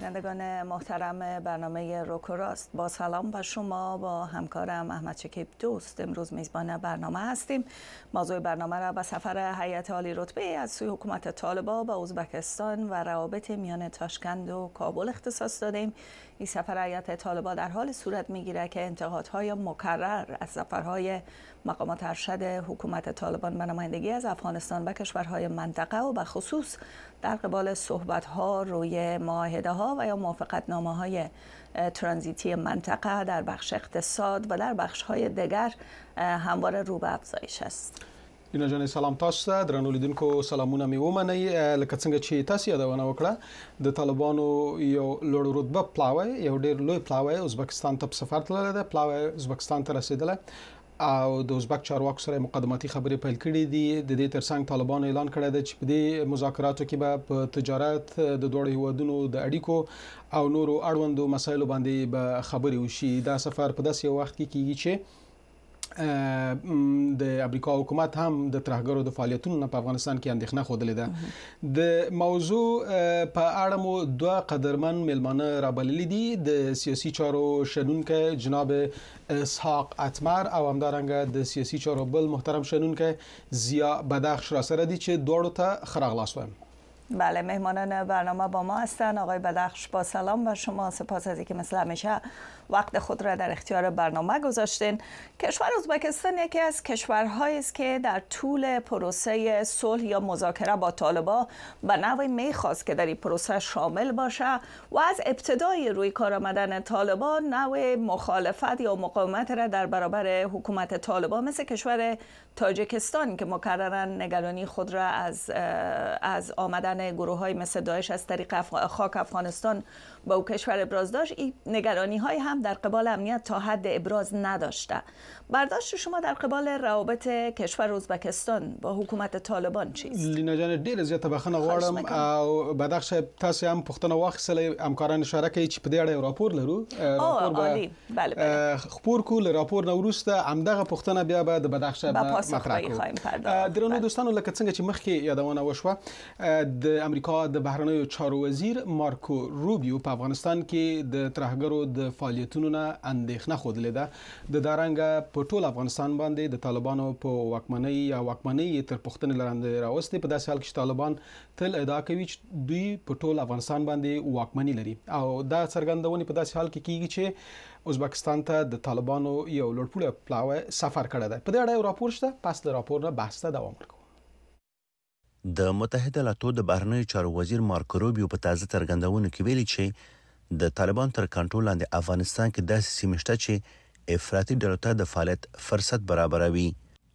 بینندگان محترم برنامه روکوراست، با سلام به شما. با همکارم احمد شکیب دوست امروز میزبان برنامه هستیم. موضوع برنامه را به سفر هیئت عالی رتبه از سوی حکومت طالبان به ازبکستان و روابط میان تاشکند و کابل اختصاص دادیم. این سفر هیئت طالبان در حال صورت میگیره که انتقادهای مکرر از سفرهای مقامات ارشد حکومت طالبان به نمایندگی از افغانستان به کشورهای منطقه و به خصوص در قبال صحبت‌ها روی معاهده‌ها و یا موافقتنامه‌های ترانزیتی منطقه در بخش اقتصاد و در بخش‌های دیگر همواره رو به افزایش است. لینا جان سلام تاسو ته درنو لیدونکو سلامونه می ومنئ. لکه څنګه چې تاسو یادونه وکړه د طالبانو یو لوړ رتبه پلاوی یو ډېر لوی پلاوی ازبکستان ته په سفر تللی دی. پلاوی ازبکستان ته رسیدلی او د ازبک چارواکو سره مقدماتي خبرې پیل کړې دي. د دې ترڅنګ طالبانو اعلان کړی دی چې په دې مذاکراتو کې به په تجارت د دوه هیوادونو د اړیکو او نورو اړوندو مسایلو باندې به خبرې وشي. دا سفر په داسې یو وخت کې کیږي چې د امریکا حکومت هم د ترهګرو د فعالیتونو نه په افغانستان کې اندېښنه خوده ده. د موضوع په اړه مو دوه قدرمن ملمانه رابللي دي. د سیاسي چارو شنونکي جناب اسحاق اتمر او همدارنګه د سیاسي چارو بل محترم شنونکي ضیا بدخش را سره دي چې دوړو ته خراغلاس وایم. بله، مهمانان برنامه با ما هستند. آقای بدخش با سلام بر شما. سپاس از اینکه مثل همیشه وقت خود را در اختیار برنامه گذاشتین. کشور ازبکستان یکی از کشورهایی است که در طول پروسه صلح یا مذاکره با طالبان به نوعی میخواست که در این پروسه شامل باشه و از ابتدای روی کار آمدن طالبان نوع مخالفت یا مقاومت را در برابر حکومت طالبان مثل کشور تاجیکستان که مکرراً نگرانی خود را از آمدن گروه‌های مثل داعش از طریق خاک افغانستان به او کشور ابراز داشت. این نگرانی‌های هم در قبال امنیت تا حد ابراز نداشته. برداشت شما در قبال روابط کشور ازبکستان با حکومت طالبان چیست؟ لینا جان ډېر زیاته بخښنه غواړم او بدخش تاسو هم پوښتنه واخیستلې. همکاران اشاره کوي چې په دې اړه یو راپور لرو. عالی. بله. خبر کو له راپور نه وروسته همدغه پوښتنه بیا به د بدخش مطرح کړو. درنو دوستانو، لکه څنګه چې مخکې یادونه وشوه، د امریکا د بهرنیو چارو وزیر مارکو روبیو په افغانستان کې د ترهګرو د فعالیتونو نه اندېښنه خوده ده. د دارنګ په ټول افغانستان باندې د طالبانو په واکمنۍ تر پوښتنې لاندې راوستي. په داسې حال کې چې طالبان تل ادعا کوي چې دوی په ټول افغانستان باندې واکمني لري او دا څرګندونې په داسې حال کې کیږي چې ازبکستان ته د طالبانو یو لوړپوړی پلاوی سفر کړی دی. په دې اړه یو راپور شته. پس د راپور نه بحث ته دوام ورکوو. د متحده ایالاتو د بهرنیو چارو وزیر مارکو روبیو په تازه څرګندونو کې ویلي چې د طالبان تر کنټرول لاندې افغانستان کې داسې سیمې شته چې افراطي ډلو ته د فعالیت فرصت برابروي.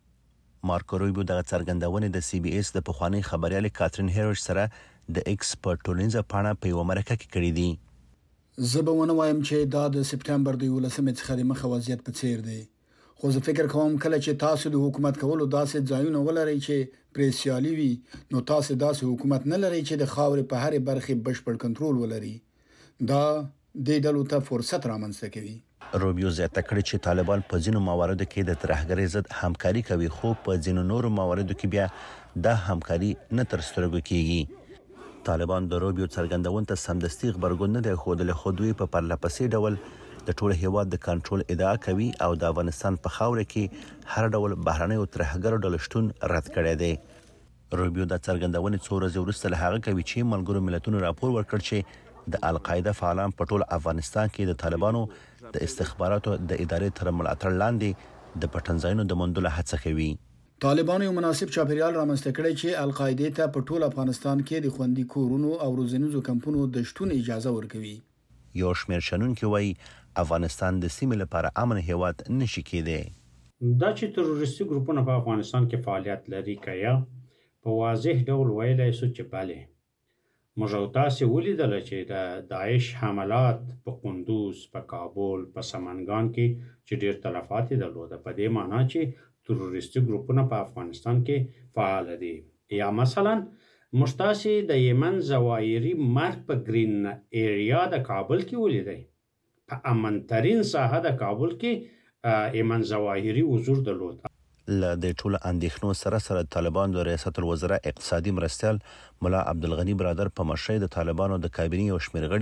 مارکو روبیو دغه څرګندونې د سی بي اس د پخوانی خبريال کاترین هیروش سره د ایکس په ټولنیزه پاڼه په یو مرکه کې کړې دي. زه به ونه وایم چې دا د سپټمبر د 11 څخه د مخه وضعیت په څیر دی، خو زه فکر کوم کله چې تاسو د حکومت کولو داسې ځایونه ولرئ چې پریسیالي وي، نو تاسو داسې حکومت نه لرئ چې د خاورې په هرې برخې بشپړ کنټرول ولري. دا د ډلو ته فرصت رامنځته کوي. روبیو زیاته کړې چې طالبان په ځینو مواردو کې د ترهګرۍ ضد همکاري کوي، خو په ځینو نورو مواردو کې بیا دا همکاري نه تر سترګو کیږي. طالبان د روبیو څرګندونې ته سمدستي غبرګون نه دی ښودلی، خو دوی په پرلهپسې ډول د ټول هیواد د کنټرول ادعا کوي او د افغانستان په خاوره کې هر ډول بهرنیو ترهګرو ډلو شتون رد کړی دی. روبیو دا څرګندونې څو ورځې وروسته له هغه کوي چې ملګرو ملتونو راپور ورکړ چې د القاعده فعالان په ټول افغانستان کې د طالبانو د استخباراتو د ادارې تر ملاتړ لاندې د پټنځایونو د موندلو هڅه کوي. طالبانو یو مناسب چاپیریال رامنځته کړی چې القاعده ته په ټول افغانستان کې د خوندي کورونو او روزنیزو کمپونو د شتون اجازه ورکوي. یو شمېر شنونکي وایي افغانستان د سیمې لپاره امن هیواد نشي کېدی. دا چې تروریستي ګروپونه په افغانستان کې فعالیت لري کیا په واضح ډول ویلای شو چې bale موږ او تاسو ولیدل چې د داعش حملات په قندوز، په کابل، په سمنګان کې چې ډېر تلفات درلوده، په دې معنی چې تروریستي ګروپونه په افغانستان کې فعال دي. یا مثلا مشتاسي د یمن زوایری مرګ په گرین ایریا د کابل کې ولیدي. په امنترین ساحه د کابل کې ایمن زواهری حضور درلود. له د ټولو اندېښنو سره طالبان د ریاست الوزرا اقتصادي مرستیال ملا عبدالغنی برادر په مشرۍ د طالبانو د کابینې یو شمېر غړي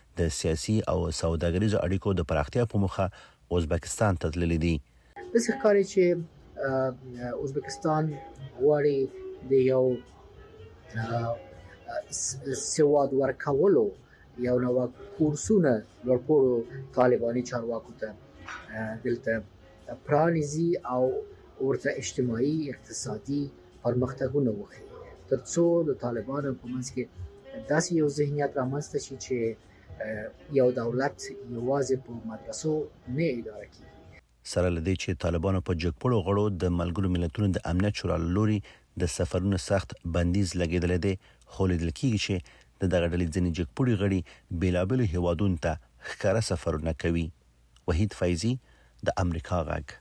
د سیاسي او سوداګریزو اړیکو د پراختیا په موخه ازبکستان ته تللي دي. د ښکاري چې ازبکستان غواړي د یو سواد ورکولو یو نو کورسونه ورکوړو طالباني چارواکو ته دلته پرانیزي او ورته اجتماعي اقتصادي پرمختګونه وکړي ترڅو د طالبانو په منځ کې داسې یو ذهنیت رامنځته شي چې یو دولت یوازې په مدرسو نه اداره کیږي. سره لدی چې طالبانو په جګپړو غړو د ملګرو ملتونو د امنیت شورا لوري د سفرونو سخت بندیز لګیدل دي، خو لیدل کیږي چې د دغه ډلې ځینې جګپړي غړي بیلابل هیوادونو ته ښکاره سفرونه کوي. وحید فیضی د امریکا غږ.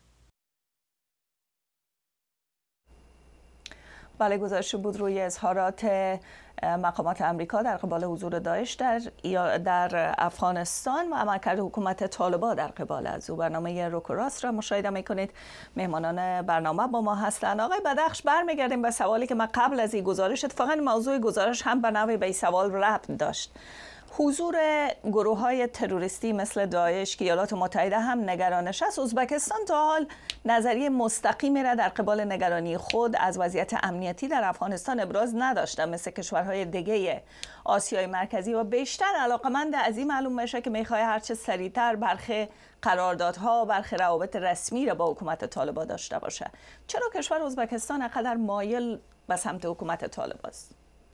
بله، گزارش بود روی اظهارات مقامات امریکا در قبال حضور داعش در افغانستان و عملکرد حکومت طالبان در قبال از او. برنامه روک و راست را مشاهده میکنید. مهمانان برنامه با ما هستند. آقای بدخش، برمیگردیم به سوالی که من قبل از این گزارش، اتفاقا موضوع گزارش هم به نوعی به این سوال ربط داشت. حضور گروه‌های تروریستی مثل داعش که ایالات متحده هم نگرانش است، ازبکستان تا حال نظریه مستقیمی را در قبال نگرانی خود از وضعیت امنیتی در افغانستان ابراز نداشته، مثل کشورهای دیگه آسیای مرکزی، و بیشتر علاقمند از این معلوم میشه که میخواد هرچه سریعتر برخی قراردادها و برخی روابط رسمی را با حکومت طالبان داشته باشه. چرا کشور ازبکستان اینقدر مایل به سمت حکومت طالبان است؟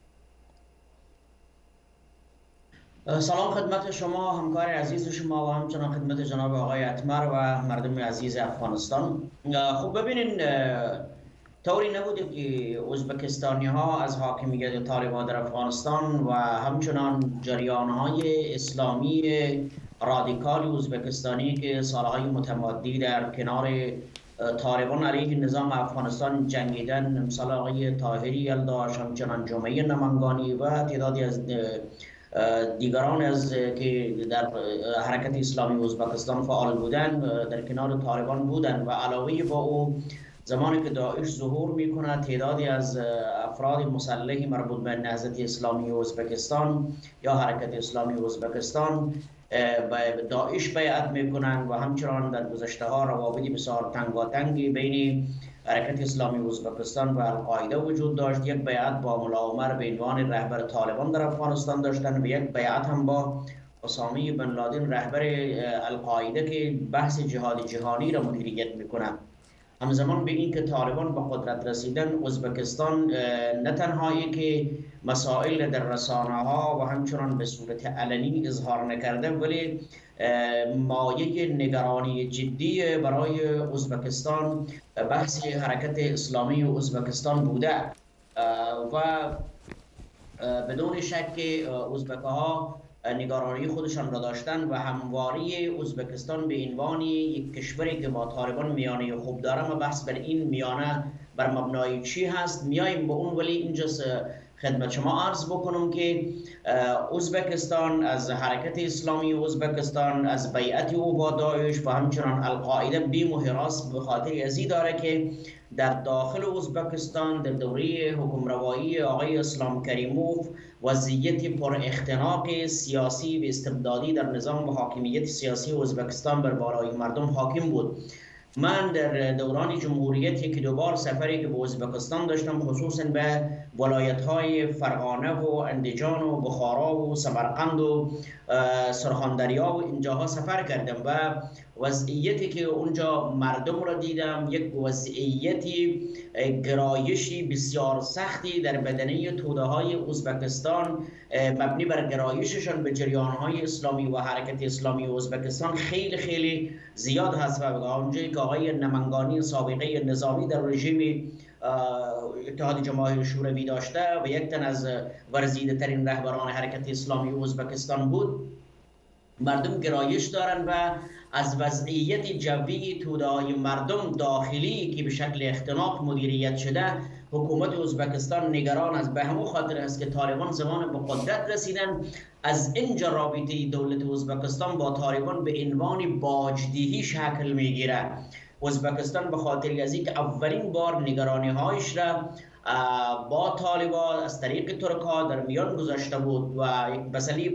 سلام خدمت شما همکار عزیز شما و همچنان خدمت جناب آقای اتمر و مردم عزیز افغانستان. خب ببینین، طوری نبوده که ازبکستانی ها از حاکمیت طالبان در افغانستان و همچنان جریان های اسلامی رادیکال ازبکستانی که سالهای متمادی در کنار طالبان علیه نظام افغانستان جنگیدن، مثل آقای طاهری یلداش، همچنان جمعه نمنگانی و تعدادی از دیگران از که در حرکت اسلامی ازبکستان فعال بودند در کنار طالبان بودند. و علاوه با او زمانی که داعش ظهور میکنه، تعدادی از افراد مسلح مربوط به نهضت اسلامی ازبکستان یا حرکت اسلامی ازبکستان به داعش بیعت میکنند و همچنان در گذشته ها روابطی بسیار تنگاتنگی بین حرکت اسلامی ازبکستان و القاعده وجود داشت. یک بیعت با ملا عمر به عنوان رهبر طالبان در افغانستان داشتن و یک بیعت هم با اسامه بن لادن رهبر القاعده که بحث جهاد جهانی را مدیریت میکنه. همزمان به این که طالبان به قدرت رسیدن، ازبکستان نه تنهایی که مسائل در رسانه ها و همچنان به صورت علنی اظهار نکرده، ولی مایه نگرانی جدی برای ازبکستان بحث حرکت اسلامی ازبکستان بوده و بدون شک ازبک‌ها نگرانی خودشان را داشتن و همواری ازبکستان به عنوان یک کشوری که با طالبان میانه خوب داره. ما بحث بر این میانه بر مبنای چی هست میایم به اون، ولی اینجا خدمت شما عرض بکنم که ازبکستان از حرکت اسلامی ازبکستان، از بیعت او با داعش و همچنان القاعده بیم و حراس به خاطر ازی داره که در داخل ازبکستان در دوره حکمروایی آقای اسلام کریموف وضعیت پر اختناق سیاسی و استبدادی در نظام و حاکمیت سیاسی ازبکستان بر بالای مردم حاکم بود. من در دوران جمهوریت که دوبار سفری که به ازبکستان داشتم، خصوصا به ولایت‌های فرغانه و اندیجان و بخارا و سمرقند و سرخاندریا و اینجاها سفر کردم و وضعیتی که اونجا مردم را دیدم، یک وضعیتی گرایشی بسیار سختی در بدنه توده‌های ازبکستان مبنی بر گرایششان به جریان‌های اسلامی و حرکت اسلامی ازبکستان خیلی خیلی زیاد هست. و اونجایی که آقای نمنگانی سابقه نظامی در رژیم اتحاد جماهیر شوروی داشته و یک تن از ورزیده ترین رهبران حرکت اسلامی ازبکستان بود، مردم گرایش دارن و از وضعیت جوی توده‌های مردم داخلی که به شکل اختناق مدیریت شده، حکومت ازبکستان نگران است. به همون خاطر است که طالبان زمان به قدرت رسیدن، از اینجا رابطه دولت ازبکستان با طالبان به عنوان باجدهی شکل میگیره. ازبکستان به خاطر از اینکه اولین بار نگرانی هایش را با طالبان از طریق ترک ها در میان گذاشته بود و یک مسئله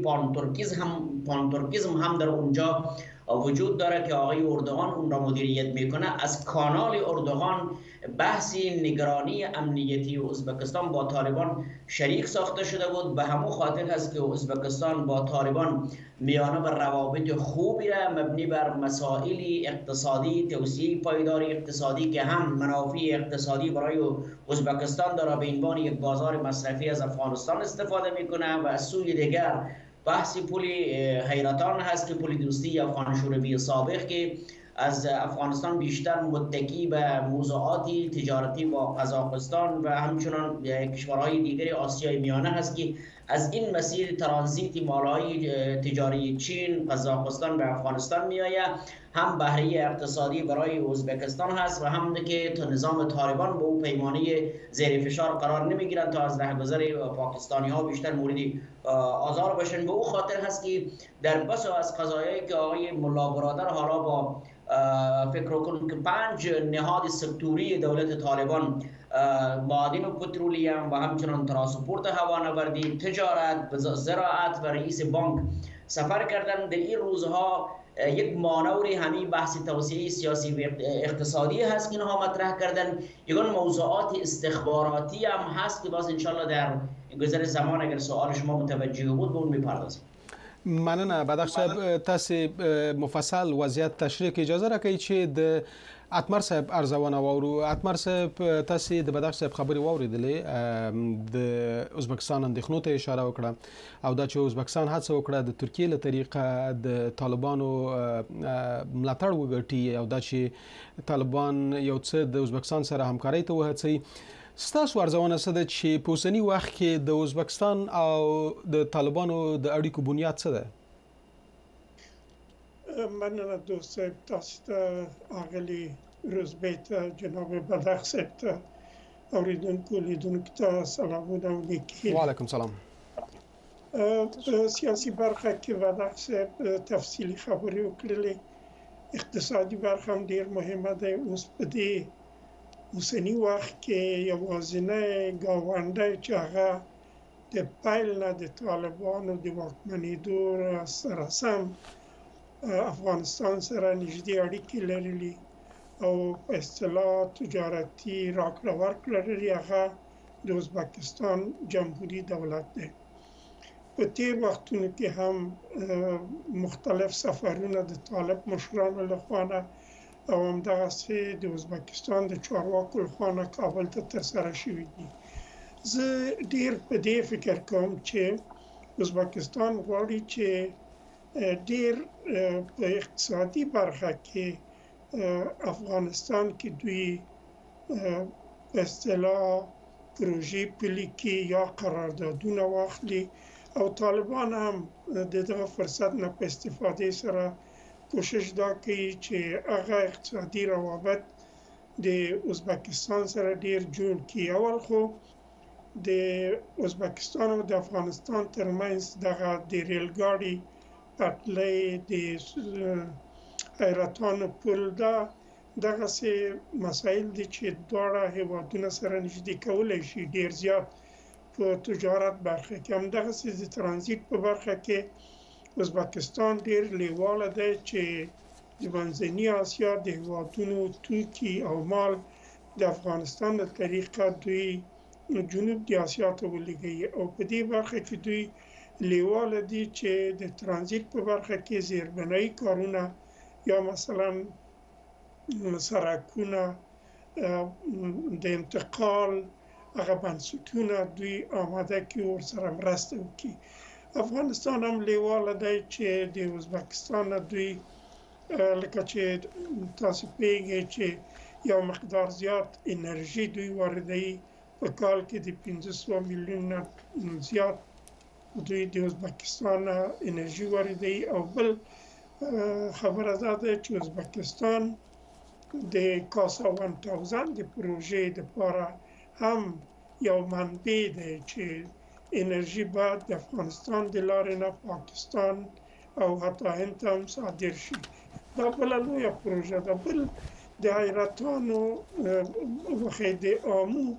پانترکیزم هم در اونجا وجود داره که آقای اردوغان اون را مدیریت میکنه. از کانال اردوغان بحثی نگرانی امنیتی ازبکستان با طالبان شریک ساخته شده بود. به همون خاطر هست که ازبکستان با طالبان میانه بر روابط خوبی را مبنی بر مسائل اقتصادی، توسعه پایدار اقتصادی که هم منافع اقتصادی برای ازبکستان داره، به عنوان یک بازار مصرفی از افغانستان استفاده میکنه و از سوی دیگر بحث پل حیرتان هست که پل دوستی افغان شوروی سابق که از افغانستان بیشتر متکی به موضوعات تجارتی با قزاقستان و همچنان کشورهای دیگر آسیای میانه هست که از این مسیر ترانزیت مالهای تجاری چین، قزاقستان به افغانستان میآید. هم بهره اقتصادی برای ازبکستان هست و هم که تا نظام طالبان به اون پیمانه زیر فشار قرار نمیگیرند تا از رهگذر پاکستانی ها بیشتر مورد آزار باشن. به اون خاطر هست که در بس و از قضایایی که آقای ملا برادر حالا با فکر کن که 5 نهاد سکتوری دولت طالبان، معادن و پترولیم و همچنان ترانسپورت هوانوردی، تجارت، زراعت و رئیس بانک سفر کردن. در این روزها یک مانوری همین بحث توسعه سیاسی و اقتصادی هست که اینها مطرح کردن. یگان موضوعات استخباراتی هم هست که باز انشالله در گذر زمان اگر سوال شما متوجه بود به اون میپردازیم. مننه. بدخش صاحب تاسو مفصل وضعیت تشریح اجازه راکړئ چې د اتمر صاحب ارزونه واورو. اتمر صاحب تاسو د بدخش صاحب خبري واوریدلې د ازبکستان اندېښنو ته اشاره وکړه او دا چې ازبکستان هڅه وکړه د ترکیې له طریقه د طالبانو ملاتړ وګټي او دا چې طالبان یو څه د ازبکستان سره همکاري ته وهڅوي. ستاسو ارزونه څه ده چې په اوسني وخت کې د ازبکستان او د طالبانو د اړیکو بنیاد څه ده؟ مننه دوست صاحب، تاسو ته اغلی روزبیت جناب بدخ صاحب ته اوریدونکو لیدونکو ته سلامونه ولیکي. وعلیکم سلام. سیاسی برخه کې بدخ صاحب تفصیلی خبرې وکړلې. اقتصادي برخه هم ډیر مهمه ده. اوس په دې اوسنی وخت کې یوازینی ګاونډی چې هغه د پیل نه د طالبانو د واکمنېدو سره سم افغانستان سره نږدې اړیکې لرلې او په اصطلاح تجارتي راکړه ورکړه لري، هغه د ازبکستان جمهوری دولت دی. په تیر وختونو کې هم مختلف سفرونه د طالب مشرانو لخوا نه او همدغسې د ازبکستان د چارواکو لخوا نه کابل ته ترسره شوي دي. زه ډیر په دې فکر کوم چې ازبکستان غواړي چې ډیر په اقتصادي برخه کې افغانستان کې دوی په اصطلاح پروژې پلي کړي یا قراردادونه واخلي او طالبان هم د دغه فرصت نه په استفادې سره کوشش دا کوي چې هغه اقتصادي روابط د ازبکستان سره ډیر جوړ کړي. اول خو د ازبکستان او د افغانستان ترمنځ دغه د ریل ګاډي پټلۍ د حیرتان پل دغسې مسایل دي چې دواړه هیوادونه سره نږدې کولی شي ډیر زیات په تجارت برخه کې. همدغسې د ترانزیت په برخه کې ازبکستان ډیر لیواله دی چې د منځني اسیا د هیوادونو توکي او مال د افغانستان له طریقه دوی جنوب د اسیا ته ولېږي او په دې برخه کې دوی لیواله دي چې د ترانزیت په برخه کې زیربنایي کارونه یا مثلا سرکونه د انتقال هغه بنسټونه دوی آماده کړي او ورسره مرسته وکړي. افغانستان هم لیواله دی چې د ازبکستان دوی لکه چې تاسو پوهیږئ چې یو مقدار زیات انرژي دوی واردوي، په کال کې د 500 میلیون زیات دوی د ازبکستان انرژي واردوي. او بل خبره ده چې ازبکستان د کاسا 1000 د پروژې لپاره هم یو منبع دی چې انرژي باید د افغانستان د لارې نه پاکستان او حتی هند ته هم صادر شي. دا بله لویه پروژه ده. بل د حیرتانو د آمو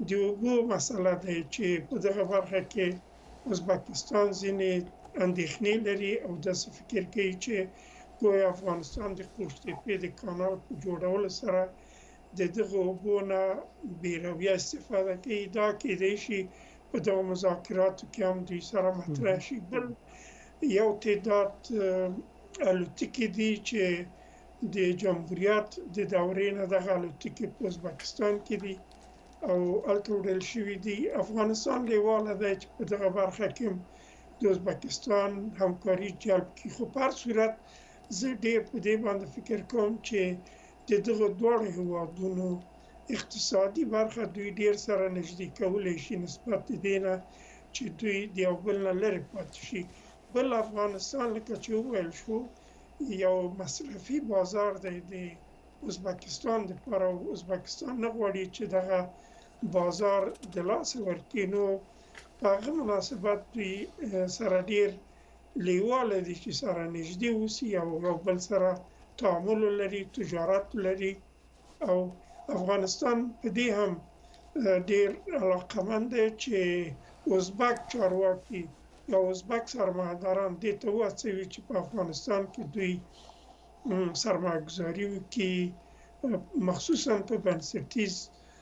د اوبو مسله ده چې په دغه برخه کې ازبکستان ځینې اندېښنې لري او داسې فکر کوي چې ګویا افغانستان د قوشتېپې د کانال په جوړولو سره د دغه اوبو نه بېرویه استفاده کوي. دا کېدای شي په دغه مذاکراتو کې هم دوی سره مطرح شي. بل یو تعداد الوتکې دي چې د جمهوریت د دورې نه دغه الوتکې په ازبکستان کې دي او هلته وړل شوي دي. افغانستان لیواله دی چې په دغه برخه کې د ازبکستان همکاري جلب کړي، خو په هر صورت زه ډېر په دې باندې فکر کوم چې د دغه دواړو هېوادونو اقتصادي برخه دوی ډېر سره نږدې کولی شي نسبت د دې نه چې دوی د یو بل نه لرې پاتې شي. بل افغانستان لکه چې وویل شو یو مصرفي بازار دی د ازبکستان دپاره او ازبکستان نه غواړي چې دغه بازار د لاسه ورکړي. نو په هغه مناسبت دوی سره ډېر لیواله دي چې سره نږدې اوسي او یو بل سره تعامل ولري، تجارت ولري او افغانستان په دې هم ډېر علاقمند دی چې ازبک چارواکي یا ازبک سرمایه‌داران دې ته وهڅوي چې په افغانستان کې دوی سرمایه‌ګذاري وکړي، مخصوصا په بنسټیز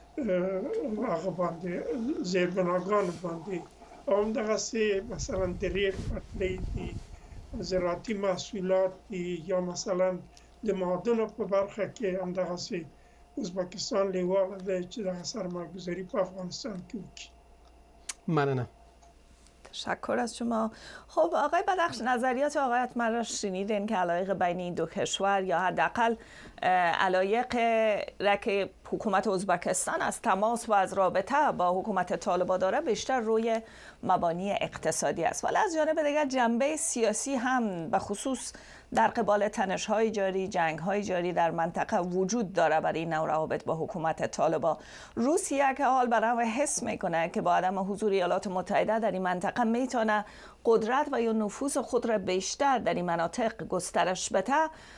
هغه باندې زیربناګانو باندې او همدغسې مثلا د ریل پټلۍ دي، زراعتي محصولات دي یا مثلا د معادنو په برخه کې همدغسې ازبکستان لیواله دی چې دغه سرمایه‌گذاری په افغانستان کې وکړي. ممنونم. تشکر از شما. خب آقای بدخش، نظریات آقای اتمر را شنیدین که علایق بین این دو کشور یا حداقل علایق را که حکومت ازبکستان از تماس و از رابطه با حکومت طالبان داره بیشتر روی مبانی اقتصادی است، ولی از جانب دیگر جنبه سیاسی هم به خصوص در قبال تنش‌های جاری، جنگ‌های جاری در منطقه وجود داره برای این نوع روابط با حکومت طالبان. روسیه که حال برای حس میکنه که با عدم حضور ایالات متحده در این منطقه میتونه قدرت و یا نفوذ خود را بیشتر در این مناطق گسترش بده،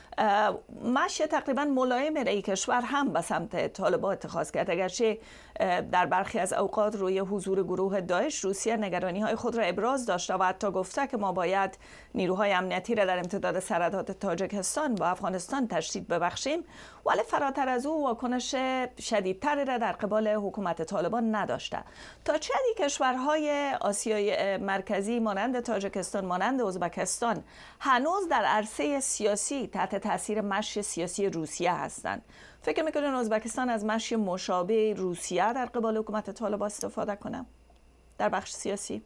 مشی تقریبا ملایم رای کشور هم به سمت طالبان اتخاذ کرد. اگرچه در برخی از اوقات روی حضور گروه داعش روسیه نگرانی‌های خود را ابراز داشته و حتی گفته که ما باید نیروهای امنیتی را در امتداد سرحدات تاجیکستان با افغانستان تشدید ببخشیم، ولی فراتر از او واکنش شدیدتری را در قبال حکومت طالبان نداشته. تا چه حدی کشورهای آسیای مرکزی مانند تاجیکستان، مانند ازبکستان هنوز در عرصه سیاسی تحت تاثیر مشی سیاسی روسیه هستند؟ فکر میکنین ازبکستان از مشی مشابه روسیه در قبال حکومت طالبان استفاده کنه در بخش سیاسی؟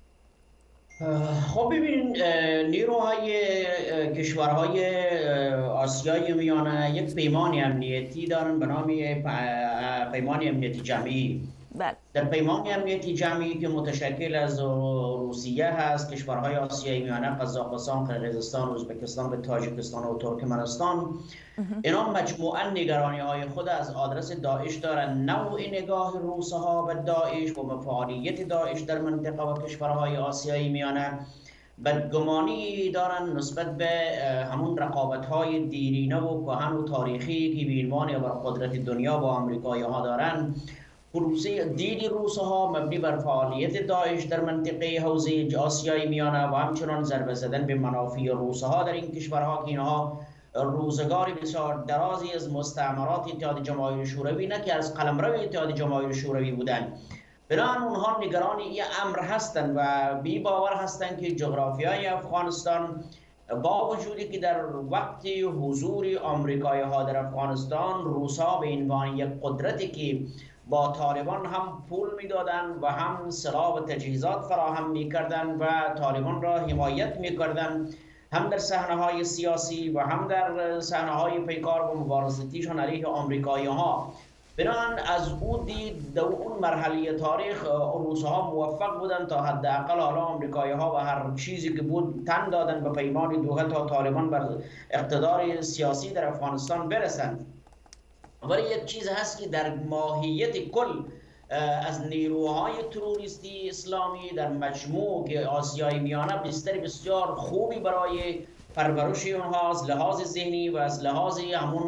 خب ببینید، نیروهای کشورهای آسیای میانه یک پیمان امنیتی دارن به نام پیمان امنیتی جمعی. در پیمان امنیتی جمعی که متشکل از روسیه هست، کشورهای آسیای میانه، قزاقستان، قرقیزستان، ازبکستان و تاجیکستان و ترکمنستان، اینا مجموعاً نگرانی‌های خود از آدرس داعش دارن. نوع نگاه روس‌ها به داعش و فعالیت داعش در منطقه و کشورهای آسیای میانه بدگمانی دارن نسبت به همون رقابت‌های دیرینه و کهن و تاریخی که به عنوان بر قدرت دنیا با آمریکایی‌ها دارن. دید روس‌ها مبنی بر فعالیت داعش در منطقه حوزه آسیای میانه و همچنان ضربه زدن به منافع روس‌ها در این کشورها که اینها روزگاری بسیار درازی از مستعمرات اتحاد جماهیر شوروی، نه که از قلمرو اتحاد جماهیر شوروی بودند، بنابراین اونها نگران این امر هستند و بی باور هستند که جغرافیای افغانستان با وجودی که در وقت حضور آمریکایی ها در افغانستان، روس‌ها به عنوان یک قدرتی که با طالبان هم پول میدادن و هم سلاح و تجهیزات فراهم میکردن و طالبان را حمایت میکردن، هم در صحنه‌های سیاسی و هم در صحنه‌های پیکار و مبارزاتیشان علیه آمریکایی‌ها. بنابراین از او دید در اون مرحله تاریخ روس‌ها موفق بودن تا حداقل حالا آمریکایی‌ها و هر چیزی که بود تن دادن به پیمان دوحه تا طالبان بر اقتدار سیاسی در افغانستان برسند. ولی یک چیز هست که در ماهیت کل از نیروهای تروریستی اسلامی در مجموع که آسیای میانه بستر بسیار خوبی برای پرورش اونها از لحاظ ذهنی و از لحاظ همون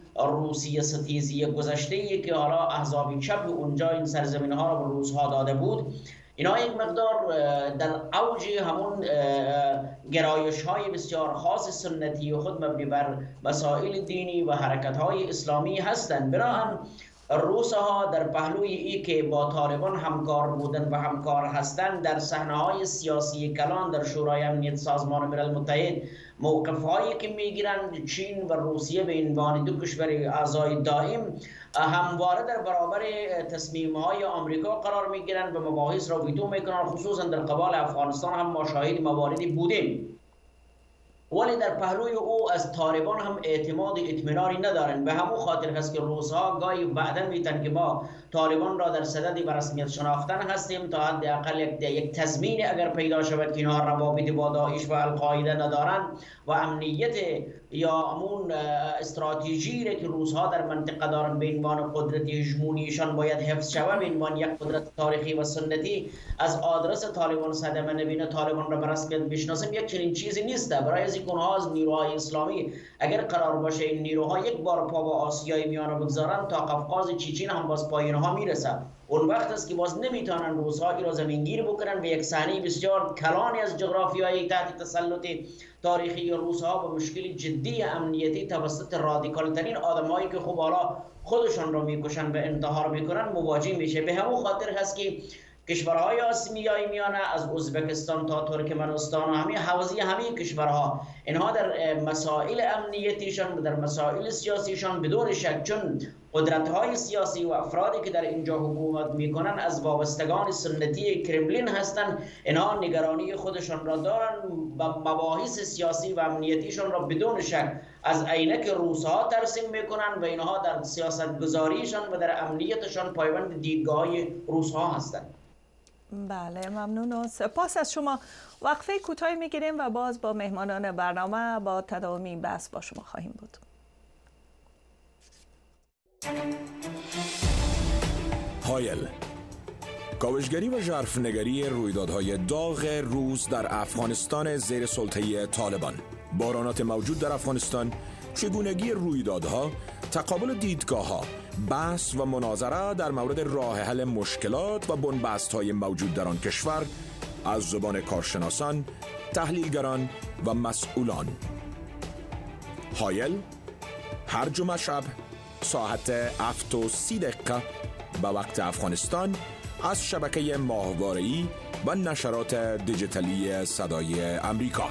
روسیه ستیزی گذشته‌ای که حالا احزاب چپ اونجا این سرزمین ها را به روس‌ها داده بود، اینا یک مقدار در اوج همون گرایش های بسیار خاص سنتی خود مبنی بر مسائل دینی و حرکت های اسلامی هستند. بنابراین روس‌ها در پهلوی ای که با طالبان همکار بودن و همکار هستند، در صحنه‌های سیاسی کلان در شورای امنیت سازمان ملل متحد موقف‌هایی که می‌گیرند، چین و روسیه به عنوان دو کشور اعضای دائم همواره در برابر تصمیم‌های آمریکا قرار می‌گیرند و مباحث را ویتو می‌کنند. خصوصا در قبال افغانستان هم ما شاهد مواردی بودیم، ولی در پهلوی او از طالبان هم اعتماد و اطمینانی ندارند. به همون خاطر هست که روس‌ها گاهی وعده میتن که ما طالبان را در صدد به رسمیت شناختن هستیم، تا حداقل یک تضمین اگر پیدا شود که اینها روابط با داعش و القاعده ندارند و امنیت یا همون استراتژی که روس‌ها در منطقه دارند به عنوان قدرت هژمونیشان باید حفظ شود، به عنوان یک قدرت تاریخی و سنتی از آدرس طالبان صدمه نبینه، طالبان را به رسمیت بشناسیم، یک چنین چیزی نیست. برای از اینها از نیروهای اسلامی اگر قرار باشه این نیروها یک بار پا با آسیای میانه بگذارن، تا قفقاز چیچین هم باز پای اینها میرسه. اون وقت است که باز نمیتونن روس‌ها این را زمینگیر بکنن و یک صحنه بسیار کلانی از جغرافیای تحت تسلط تاریخی روس‌ها با مشکل جدی امنیتی توسط رادیکال ترین آدمایی که خب حالا خودشان را میکشن و انتحار میکنن مواجه میشه. به همون خاطر هست که کشورهای آسیای میانه از ازبکستان تا ترکمنستان و همه حوزه همه کشورها، اینها در مسائل امنیتیشان و در مسائل سیاسیشان بدون شک، چون قدرت‌های سیاسی و افرادی که در اینجا حکومت میکنن از وابستگان سنتی کرملین هستند، اینها نگرانی خودشان را دارن و مباحث سیاسی و امنیتیشان را بدون شک از عینک روس‌ها ترسیم میکنن و اینها در سیاست گذاریشان و در امنیتشان پایبند دیدگاه‌های روس‌ها هستند. بله، ممنون و سپاس از شما. وقفه کوتاهی میگیریم و باز با مهمانان برنامه با تداوم این بحث با شما خواهیم بود. هایل، کاوشگری و ژرفنگری رویدادهای داغ روز در افغانستان زیر سلطه طالبان، بحرانات موجود در افغانستان، چگونگی رویدادها، تقابل دیدگاه‌ها، بحث و مناظره در مورد راه حل مشکلات و بنبست‌های موجود در آن کشور از زبان کارشناسان، تحلیلگران و مسئولان. هایل، هر جمعه شب ساعت 7:30 به وقت افغانستان از شبکه ماهواره‌ای و نشرات دیجیتالی صدای امریکا.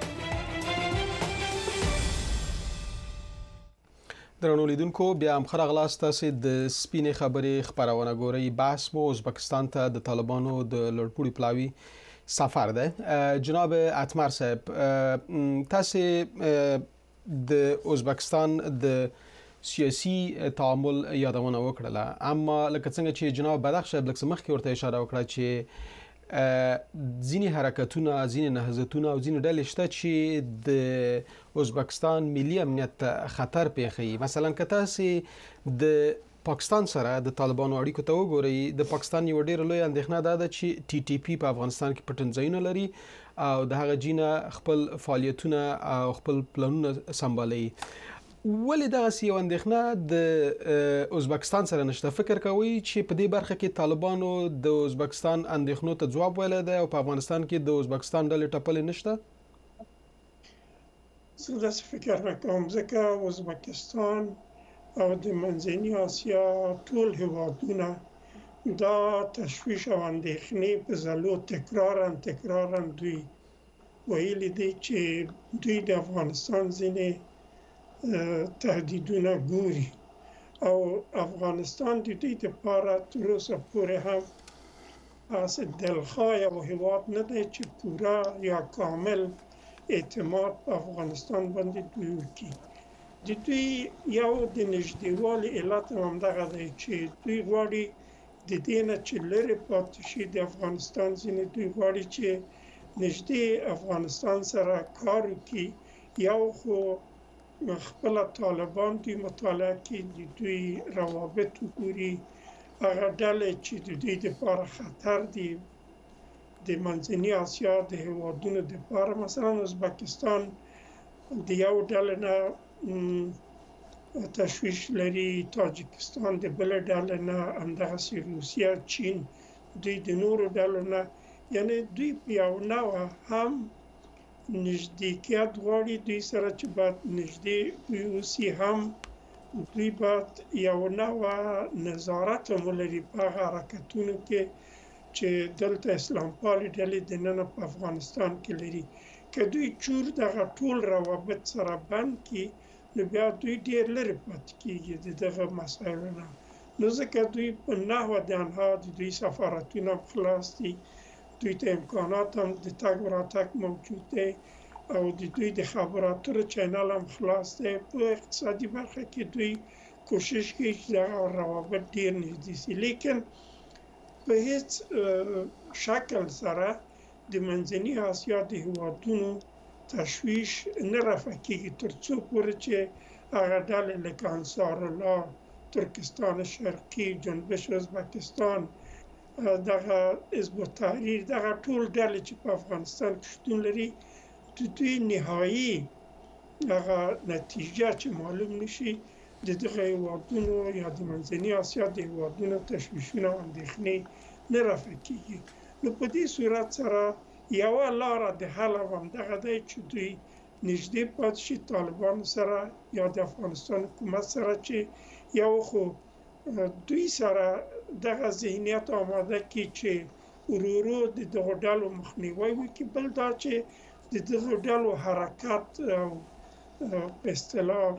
درنو لیدونکو، بیا هم خراغلاست تاسې د سپینې خبرې خپرونه ګورئ. بحث مو ازبکستان ته د طالبانو د لوړپوړي پلاوي سفر ده. جناب اتمر صاحب، تاسې د ازبکستان د سیاسي تعامل یادونه وکړه، اما لکه څنګه چې جناب بدخش صاحب لکه مخکې ورته اشاره وکړه چې ځینې حرکتونه، ځینې نهضتونه او ځینې ډلې شته چې د ازبکستان ملي امنیت ته خطر پیښوي. مثلا که تاسې د پاکستان سره د طالبانو اړیکو ته وګورئ، د پاکستان یو ډېره لویه اندېښنه دا ده چې ټي ټي پي په افغانستان کې پټنځایونه لري او د هغه جینه خپل فعالیتونه او خپل پلانونه سمبالوي. ولې دغسې یو اندېښنه د ازبکستان سره نشته؟ فکر کوئ چې په دې برخه کې طالبانو د ازبکستان اندېښنو ته ځواب ویلی دی او په افغانستان کې د ازبکستان ډلې ټپلې نشته؟ زه داسې فکر نه کوم، ځکه ازبکستان او د منځني اسیا ټول هېوادونه دا تشویش او اندېښنې په ځلو تکرارا دوی ویلي دي چې دوی د افغانستان ځینې تهدیدونه ګوري او افغانستان د دې لپاره تر اوسه پورې هم هسې دلخواه یو هېواد نه دی چې پوره یا کامل اعتماد په افغانستان باندې دوی وکړي. د دوی یو د نږدېوالي علت هم همدغه دی چې دوی غواړي د دې نه چې لرې پاتې شي د افغانستان ځینې دوی غواړي چې نږدې افغانستان سره کار وکړي. یو خو خپل طالبان دوی مطالعه کړي، د دوی روابط وګوري، هغه ډلې چې د دوی لپاره خطر دي د منځني اسیا د هېوادونو لپاره، مثلا ازبکستان د یو ډلې نه تشویش لري تاجیکستان د بل ډله نه، همدغسې روسیه، چین، دوی د نورو ډلو نه، یعنی دوی یو نوع هم نږدېکت غواړي دوی سره چې باید نږدې اوسي، هم دوی باید یو نوع نظارت هم ولري په هغه حرکتونو کې چې دلته اسلام پالې ډلې دننه په افغانستان کې لري. که دوی چور دغه ټول روابط سره بند کړي نو بیا دوی ډېر لرې پاتې کېږي د دغه مسایلو نه. نو ځکه دوی په نحوه د انها د دوی سفارتونه هم خلاص دي، دوی ته امکانات هم د تګ و راتګ موجود دی او د دوی د خبراتو چینل هم خلاص دی. په اقتصادي برخه کې دوی کوشش کوي چې دغه روابط ډېر نږدې شي، لیکن په هیڅ شکل سره د منځني اسیا د هېوادونو تشویش نه رفع کېږي تر څو پورې چې هغه ډلې لکه انصار الله، ترکستان شرقي، جنبش ازبکستان، دغه حزب التحریر، دغه ټول ډلې چې په افغانستان کې شتون لري، د دوی نهایي هغه نتیجه چې معلوم نشي د دغه هېوادونو یا د منځني اسیا د هېوادونو تشویشونه او اندېښنې نه رفع کېږي. نو په دې صورت سره یوه لاره د حل همدغه دی چې دوی نږدې پاتې شي طالبانو سره یا د افغانستان حکومت سره، چې یو خو دوی سره دغه ذهنیت آماده کړي چې ورو ورو د دغو ډلو مخنیوی وکړي، بل دا چې د دغو ډلو حرکت او په اصطلاح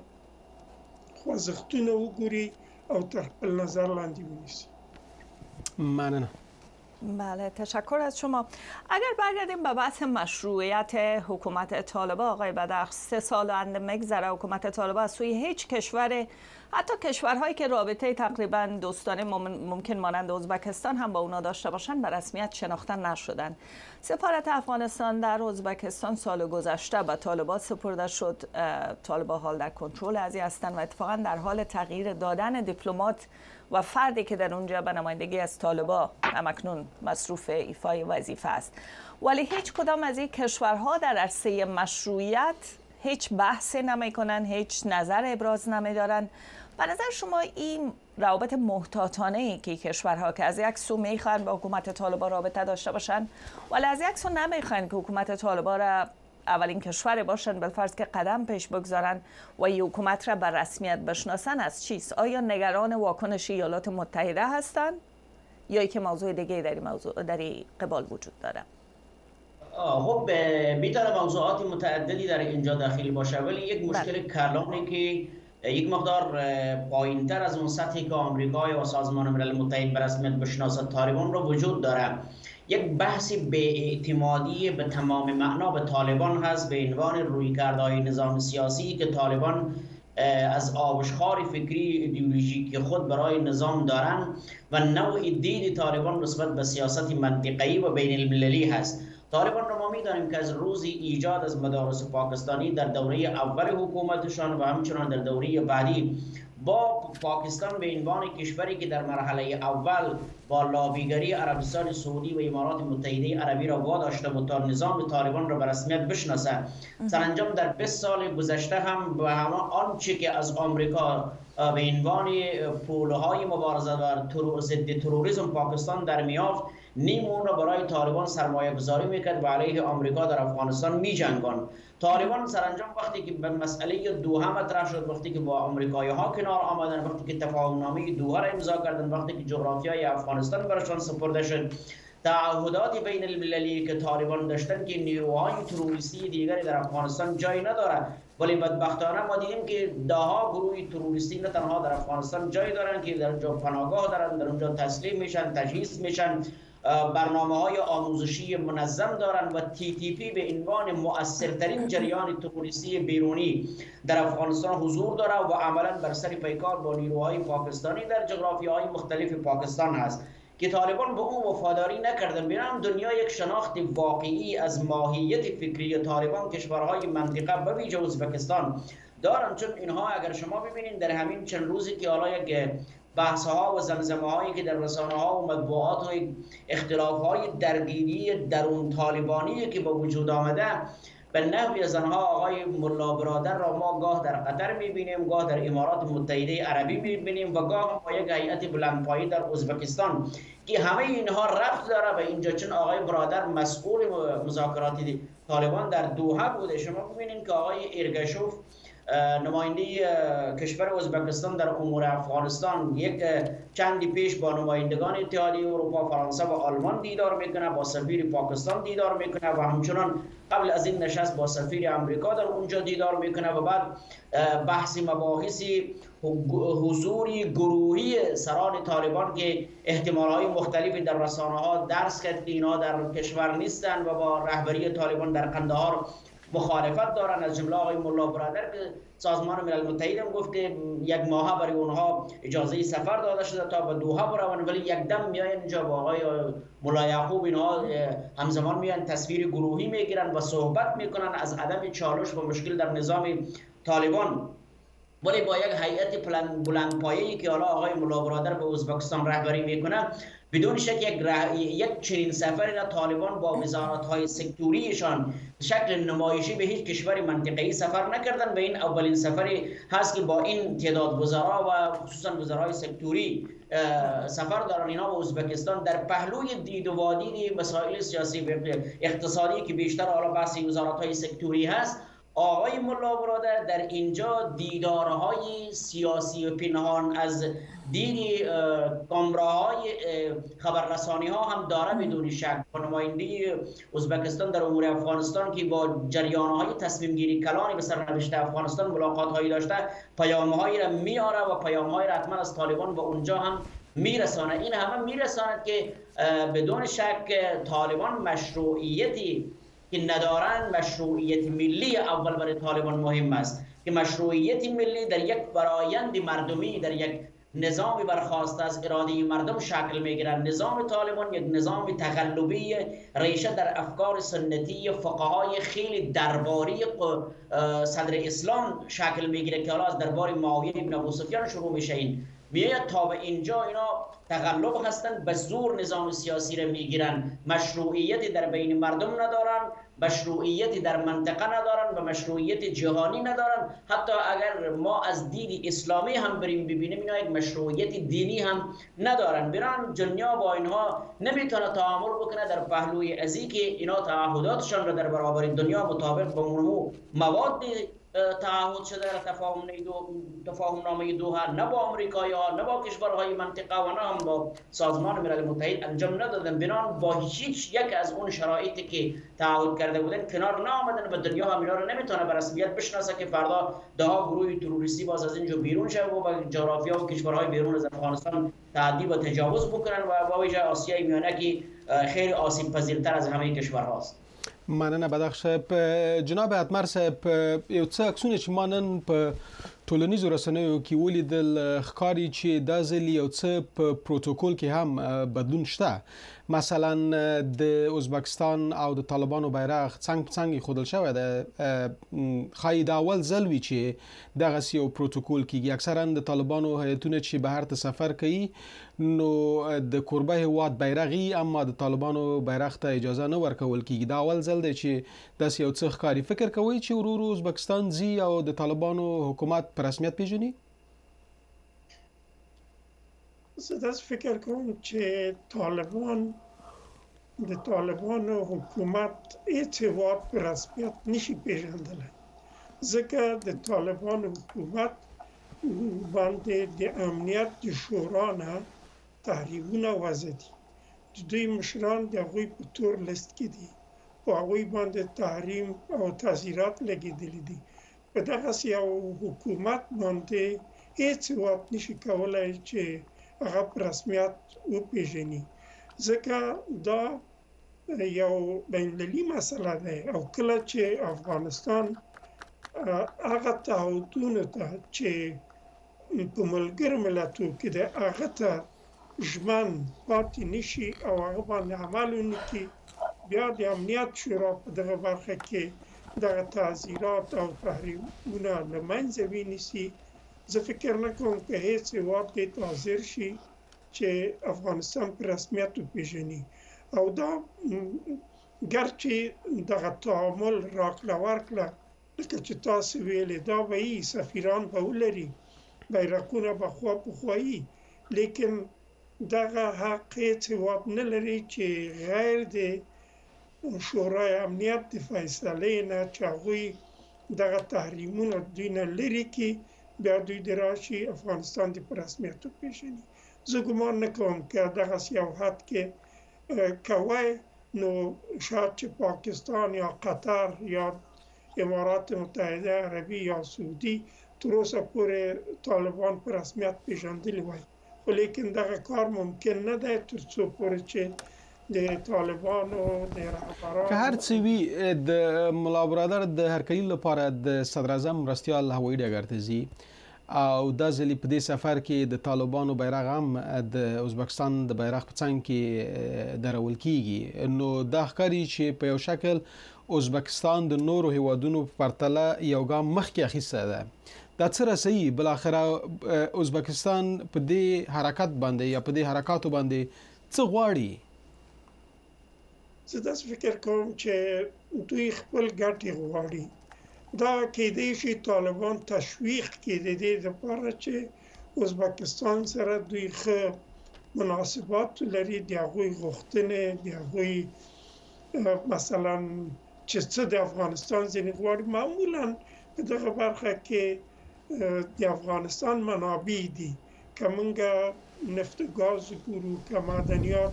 خوځښتونه وګوري او تر خپل نظر لاندې ونیسي. مننه. بله، تشکر از شما. اگر برگردیم به بحث مشروعیت حکومت طالبان، آقای بدخش، 3 سال و اند مگذره حکومت طالبان از سوی هیچ کشور، حتی کشورهایی که رابطه تقریبا دوستانه ممکن مانند ازبکستان هم با اونا داشته باشن، به رسمیت شناخته نشدن. سفارت افغانستان در ازبکستان سال گذشته به طالبان سپرده شد. طالبان حال در کنترل ازی هستند و اتفاقا در حال تغییر دادن دیپلمات و فردی که در اونجا به نمایندگی از طالبان همکنون مصروف ایفای وظیفه است. ولی هیچ کدام از این کشورها در عرصه مشروعیت هیچ بحثی نمیکنن، هیچ نظر ابراز نمیدارن. به نظر شما این روابط محتاطانه‌ای که کشورها که از یک سو میخوان با حکومت طالبان رابطه داشته باشن ولی از یک سو نمیخوان که حکومت طالبان را اولین کشور باشن، بالفرض که قدم پیش بگذارن و این حکومت را به رسمیت بشناسن، از چیست؟ آیا نگران واکنش ایالات متحده هستند یا که موضوع دیگه در این قبال وجود داره؟ خب میتونه موضوعات متعددی در اینجا داخلی باشه، ولی یک مشکل کلانی که یک مقدار پایین‌تر از اون سطحی که آمریکا و سازمان ملل متحد به رسمیت بشناسد طالبان را وجود داره. یک بحث بی‌اعتمادی به تمام معنا به طالبان هست به عنوان رویکردهای نظام سیاسی که طالبان از آبشخوار فکری ایدئولوژیکی خود برای نظام دارند و نوع دید طالبان نسبت به سیاست منطقه‌ای و بین المللی هست. طالبان را ما می‌دانیم که از روز ایجاد از مدارس پاکستانی در دوره اول حکومتشان و همچنان در دوره بعدی با پاکستان به عنوان کشوری که در مرحله اول با لابیگری عربستان سعودی و امارات متحده عربی را واداشته بود تا نظام طالبان را به رسمیت بشناسه، سرانجام در 20 سال گذشته هم به آنچه که از آمریکا به عنوان پولهای مبارزه و ضد تروریسم پاکستان در میافت، نیم اون را برای طالبان سرمایه گذاری میکرد و علیه آمریکا در افغانستان میجنگان. طالبان سرانجام وقتی که به مسئله دوحه مطرح شد، وقتی که با آمریکایی ها کنار آمدن، وقتی که تفاهم نامه دوحه را امضا کردن، وقتی که جغرافیای افغانستان برشان سپرده شد، تعهدات بین المللی که طالبان داشتن که نیروهای تروریستی دیگری در افغانستان جای نداره، ولی بدبختانه ما دیدیم که دهها گروه تروریستی نه تنها در افغانستان جای دارن که در اونجا پناهگاه دارن، در اونجا تسلیم میشن، تجهیز میشن، برنامه‌های آموزشی منظم دارند و TTP به عنوان مؤثرترین جریان تروریستی بیرونی در افغانستان حضور دارد و عملا بر سر پیکار با نیروهای پاکستانی در جغرافیاهای مختلف پاکستان هست که طالبان به اون وفاداری نکردن. بنابراین دنیا یک شناخت واقعی از ماهیت فکری طالبان کشورهای منطقه به ویژه ازبکستان دارن، چون اینها اگر شما ببینید در همین چند روزی که حالا یک بحث ها و زمزمه هایی که در رسانه ها و مطبوعات و اختلاف های درگیری درون طالبانی که به وجود آمده، به نحوی زنها آقای ملا برادر را ما گاه در قطر میبینیم، گاه در امارات متحده عربی میبینیم و گاه با یک هیئت بلندپایه در ازبکستان که همه اینها ربط داره به اینجا، چون آقای برادر مسئول مذاکرات طالبان در دوحه بوده. شما ببینید که آقای ایرگشوف نماینده کشور ازبکستان در امور افغانستان یک چندی پیش با نمایندگان اتحادیه اروپا، فرانسه و آلمان دیدار میکنه، با سفیر پاکستان دیدار میکنه و همچنان قبل از این نشست با سفیر امریکا در اونجا دیدار میکنه و بعد بحث مباحثی حضوری گروهی سران طالبان که احتمالهای مختلفی در رسانه ها درس کرد که اینا در کشور نیستن و با رهبری طالبان در قندهار مخالفت دارن. از جمله آقای ملا برادر که سازمان ملل متحد هم گفته یک ماه برای اونها اجازه سفر داده شده تا به دوحه برون، ولی یک دم میاین اینجا با آقای ملا یعقوب اینها همزمان میان تصویر گروهی میگیرن و صحبت میکنن از عدم چالش و مشکل در نظام طالبان، ولی با یک هیئت بلندپایه‌ای که حالا آقای ملا برادر به ازبکستان رهبری میکنه. بدون شک یک چنین سفری را طالبان با وزارت‌های سکتوریشان شکل نمایشی به هیچ کشور منطقه‌ای سفر نکردن و این اولین سفری هست که با این تعداد وزرا و خصوصا وزرای سکتوری سفر دارن اینا به ازبکستان در پهلوی دید و وادید مسائل سیاسی و اقتصادی که بیشتر حالا بحث وزارت‌های سکتوری هست. آقای ملا برادر در اینجا دیدارهای سیاسی و پنهان از دید کامراهای خبررسانی ها هم داره بدون شک. نماینده ازبکستان در امور افغانستان که با جریان های تصمیم گیری کلانی به سرنوشت افغانستان ملاقات هایی داشته، پیام هایی را میاره و پیام هایی را حتما از طالبان به اونجا هم میرسانه. این همه میرساند که بدون شک طالبان مشروعیتی که ندارن، مشروعیت ملی اول برای طالبان مهم است که مشروعیت ملی در یک فرآیند مردمی، در یک نظامی برخواسته از اراده مردم شکل میگیرد. نظام طالبان یک نظام تقلبی ریشه در افکار سنتی فقهای خیلی درباری صدر اسلام شکل میگیره که حالا از دربار معاویه ابن ابو سفیان شروع میشه. این میاد تا به اینجا اینا تقلب هستند، به زور نظام سیاسی را میگیرن، مشروعیتی در بین مردم ندارن، مشروعیتی در منطقه ندارن و مشروعیت جهانی ندارن. حتی اگر ما از دید اسلامی هم بریم ببینیم اینا یک مشروعیت دینی هم ندارن. بران دنیا با اینها نمیتونه تعامل بکنه در پهلوی ازی که اینا تعهداتشان را در برابر دنیا مطابق با مواد تعهد شده در تفاهم نامه دوحه نه با آمریکایی ها نه با کشورهای منطقه و نه هم با سازمان ملل متحد انجام ندادن. بنان با هیچ یک از اون شرایطی که تعهد کرده بودن کنار نآمدن و دنیا هم اینا رو نمیتونه به رسمیت بشناسه که فردا ده گروه تروریستی باز از اینجا بیرون شه و با جغرافیا و کشورهای بیرون از افغانستان تعدی و تجاوز بکنن و با ویژه آسیای میانه که خیلی آسیب پذیرتر از همه کشورهاست. مننه بدخش جناب اتمر صاحب، یو څه عکسونه چې ما نن په ټولنیزو رسنیو کې ولیدل ښکاري چې دا ځل یو څه په پروتوکول کې هم بدلون شته. مثلا د ازبکستان او د طالبانو بیرغ څنګ په څنګ ایښودل شوی دی. ښایي دا اول ځل وي چې دغسې یو پروتوکول کېږي. اکثرا د طالبانو هیئتونه چې بهر ته سفر کوي نو د کوربه هیواد بیرغ اما د طالبانو بیرغ ته اجازه نه ورکول کېږي. دا اول ځل دی چې داسې یو څه ښکاري. فکر کوئ چې ورو ورو ازبکستان ځي او د طالبانو حکومت په رسمیت پیژني؟ زه داسې فکر کوم چې د طالبانو حکومت هیڅ هیواد په رسمیت نشي پیژندلی، ځکه د طالبانو حکومت باندې د امنیت د شورا نه تحریمونه وضع دي. د دوی مشران د هغوی په تور لیست کې دي، په هغوی باندې تحریم او تعزیرات لګېدلي دي. په دغسې یو حکومت باندې هیڅ هیواد نشي کولی چې هغه په رسمیت وپیژني، ځکه دا یو بین‌المللي مسله ده. او کله چې افغانستان هغه تعهدونو ته چې په ملګرو ملتونو کې ده هغه ته ژمن پاتې نشي او هغه باندې عمل ونه کړي، بیا د امنیت شورا په دغه برخه کې دغه تعزیرات او تحریمونه له منځه ونیسي. زه فکر نه کوم که هیڅ هیواد دې ته حاضر شي چې افغانستان په رسمیت وپیژني. او دا گرچه دغه تعامل راکړه ورکړه لکه چې تاسو ویلې دا به یې سفیران به ولري بیرقونه به خوا په خوایي لیکن دغه حق هیڅ هیواد نه لري چې غیر د شورای امنیت د فیصلې نه چې هغوی دغه تحریمونه دوی نه لري کې بیا دوی د راشي افغانستان د په رسمیت وپېژني زه ګمان نه کوم که دغسې یو حد کې کوی نو شاید چې پاکستان یا قطر یا امارات متحده عربي یا سعودي تر اوسه پورې طالبان په رسمیت پیژندلی وای خو لیکن دغه کار ممکن نه دی تر څو پورې چې د طالبانو د رهبرانو که هر څه وي د ملا برادر د هرکلي لپاره د صدر اعظم مرستیال هوایي ډګر ته ځي او دا ځلې په دې سفر کې د طالبانو بیرغ هم د ازبکستان د بیرغ په څنګ کې درول کیږي نو دا ښکاري چې په یو شکل ازبکستان د نورو هیوادونو په پرتله یو ګام مخکې اخیسته ده دا څه رسوي بالاخره ازبکستان په دې حرکت باندې یا په دې حرکاتو باندې څه غواړي زه داسې فکر کوم چې دوی خپل ګټې غواړي دا کېدای شي طالبان تشویق کړي د دې لپاره چې ازبکستان سره دوی ښه مناسبات لري د هغوی غوښتنې د هغوی مثلا چې څه د افغانستان ځینې غواړي معمولا په دغه برخه کې د افغانستان منابع دي که موږ نفت ګاز ګورو که معدنیات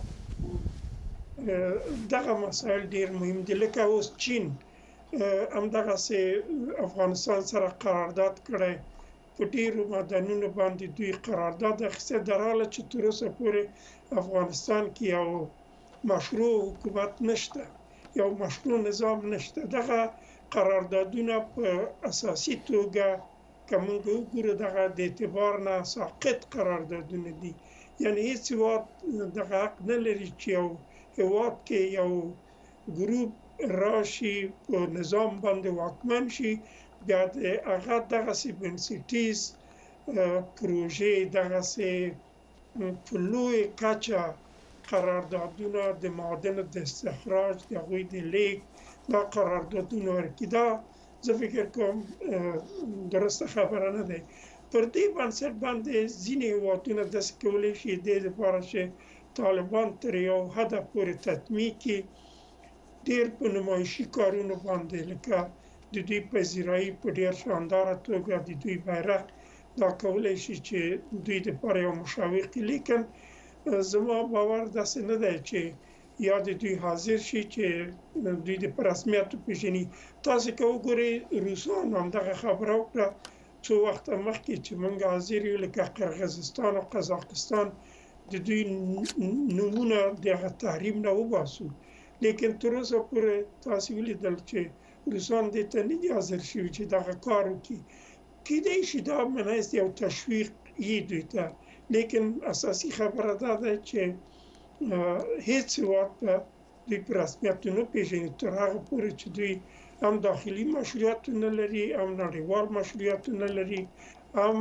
دغه مسایل ډیر مهم دي لکه اوس چین همدغسې افغانستان سره قرارداد کړی په ډیرو معدنونو باندې دوی قرارداد اخیستی در حاله چې تر اوسه پورې افغانستان کې یو مشروع حکومت نشته یو مشروع نظام نشته دغه قراردادونه په اساسي توګه که موږ وګورو دغه د اعتبار نه ساقط قراردادونه دي یعنی هیڅ هیواد دغه حق نه لري چې یو هیواد کې یو ګروپ راشي په نظام باندې واکمن شي بیا د هغه دغسې بنسټیز پروژې دغسې په لوی کچه قراردادونه د معادنو د استخراج د هغوی د لیږد دا قراردادونه ورکړي دا زه فکر کوم درسته خبره نه دی پر دې بنسټ باندې ځینې هیوادونه داسې کولی شي د دې لپاره چې طالبان تر یو حده پورې تطمیع کړي ډېر په نمایشي کارونو باندې لکه د دوی پذیرایي په ډېر شانداره توګه د دوی بیرغ دا کولی شي چې دوی دپاره یو مشوق لیکن زما باور داسې نه دی چې یا د دوی حاضر شي چې دوی د په رسمیت وپېژني تاسې که وګورئ روسانو همدغه خبره وکړه څو وخته مخکې چې موږ حاضر یو لکه قرغیزستان او قزاقستان د دوی نومونه دغه تحریم نه وباسو لیکن تر اوسه پورې تاسې ولیدل چې روسان دې ته نه دي حاضر شوي چې دغه کار وکړي کیدای شي دا مناسب یو تشویق یې دوی ته لیکن اساسي خبره دا ده چې هیڅ هیواد په دوی په رسمیت نه پېژني تر هغه پورې چې دوی هم داخلي مشروعیتونه لري هم نړیوال مشروعیتونه لري هم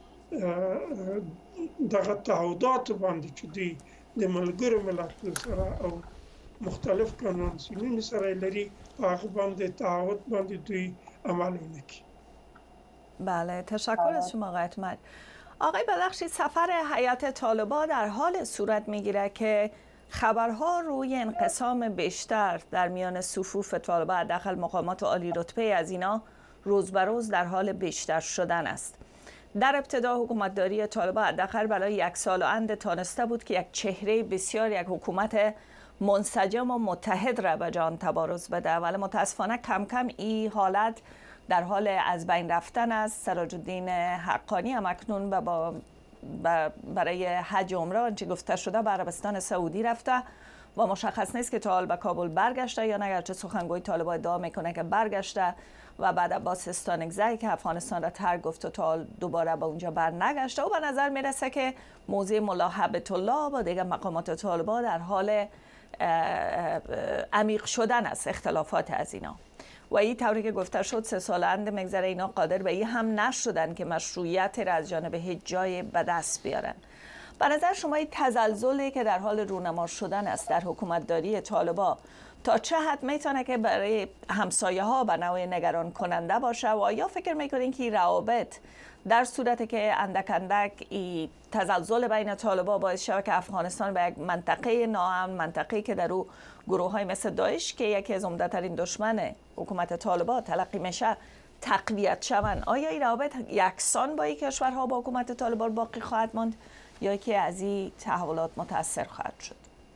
دغه تعهداتو باندې چې دوی د ملګرو ملتونو سره او مختلف قانونسیزونو سره لري هغه باندې تعهد باندې دوی عمل نکړي. بله تشکر از شما آقای اتمر. آقای بلخشی سفر هیئت طالبان در حال صورت میگیره که خبرها روی انقسام بیشتر در میان صفوف طالبان حداقل مقامات عالی رتبه از اینا روز به روز در حال بیشتر شدن است. در ابتدا حکومتداری طالبان حداقل برای 1 سال و اند تانسته بود که یک چهره بسیار یک حکومت منسجم و متحد را به جان تبارز بده ولی متاسفانه کم کم این حالت در حال از بین رفتن است. سراج الدین حقانی هم اکنون برای حج عمره آنچه گفته شده به عربستان سعودی رفته و مشخص نیست که تا حال به کابل برگشته یا نه، اگرچه سخنگوی طالبان ادعا میکنه که برگشته و بعد عباس استانکزی که افغانستان را ترک گفت و تا حال دوباره به اونجا برنگشته و به نظر میرسه که موضوع ملا هبت الله با دیگر مقامات طالبان در حال عمیق شدن است، اختلافات از اینا و این طوری که گفته شد 3 سال اند مگذره اینا قادر به این هم نشدن که مشروعیت را از جانب هیچ جای به دست بیارن. به نظر شما این تزلزلی که در حال رونما شدن است در حکومتداری طالبان تا چه حد میتونه که برای همسایه ها به نوعی نگران کننده باشه و آیا فکر میکنین که روابط در صورتی که اندک اندک این تزلزل بین طالبان باعث شود که افغانستان به یک منطقه ناامن، منطقه‌ای که در او گروه‌های مثل داعش که یکی از عمده‌ترین دشمن حکومت طالبان تلقی میشه تقویت شوند، آیا این روابط یکسان با این کشورها با حکومت طالبان باقی خواهد ماند یا که از این تحولات متاثر خواهد شد؟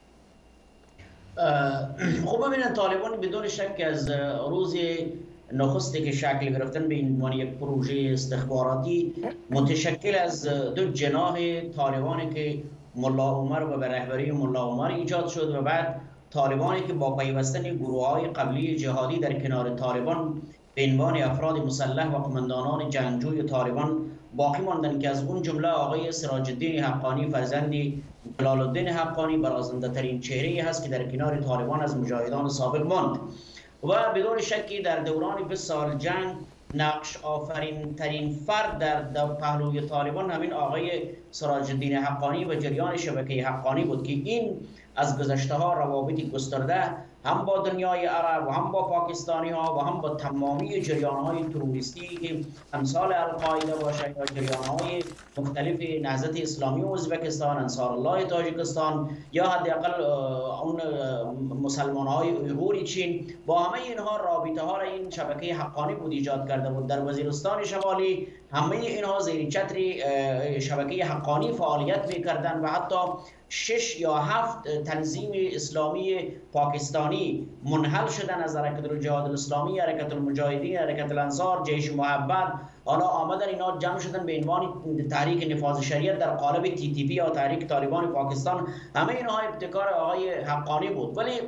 خب ببینید، طالبان بدون شک از روز نخستی که شکل گرفتن به عنوان یک پروژه استخباراتی متشکل از دو جناح طالبانی که ملا عمر و به رهبری ملا عمر ایجاد شد و بعد طالبانی که با پیوستن گروه‌های قبلی جهادی در کنار طالبان به عنوان افراد مسلح و قماندانان جنگجوی طالبان باقی ماندن که از اون جمله آقای سراج الدین حقانی فرزند جلال الدین حقانی برازنده ترین چهره هست که در کنار طالبان از مجاهدان سابق ماند و بدون شکی در دوران 20 سال جنگ نقش آفرین ترین فرد در پهلوی طالبان همین آقای سراج الدین حقانی و جریان شبکه حقانی بود که این از گذشته ها روابطی گسترده هم با دنیای عرب و هم با پاکستانی ها و هم با تمامی جریان های تروریستی که امثال القاعده باشه یا جریان های مختلف نهضت اسلامی ازبکستان، انصار الله تاجیکستان یا حداقل اون مسلمان های اویغوری چین، با همه اینها رابطه ها را این شبکه حقانی بود ایجاد کرده بود. در وزیرستان شمالی همه اینها زیر چتر شبکه حقانی فعالیت میکردند و حتی 6 یا 7 تنظیم اسلامی پاکستانی منحل شدن از حرکت الجهاد الاسلامی، حرکت المجاهدین، حرکت الانصار، جیش محبت. حالا آمدن اینا جمع شدن به عنوان تحریک نفاذ شریعت در قالب TTP یا تحریک طالبان پاکستان. همه اینها ابتکار آقای حقانی بود. ولی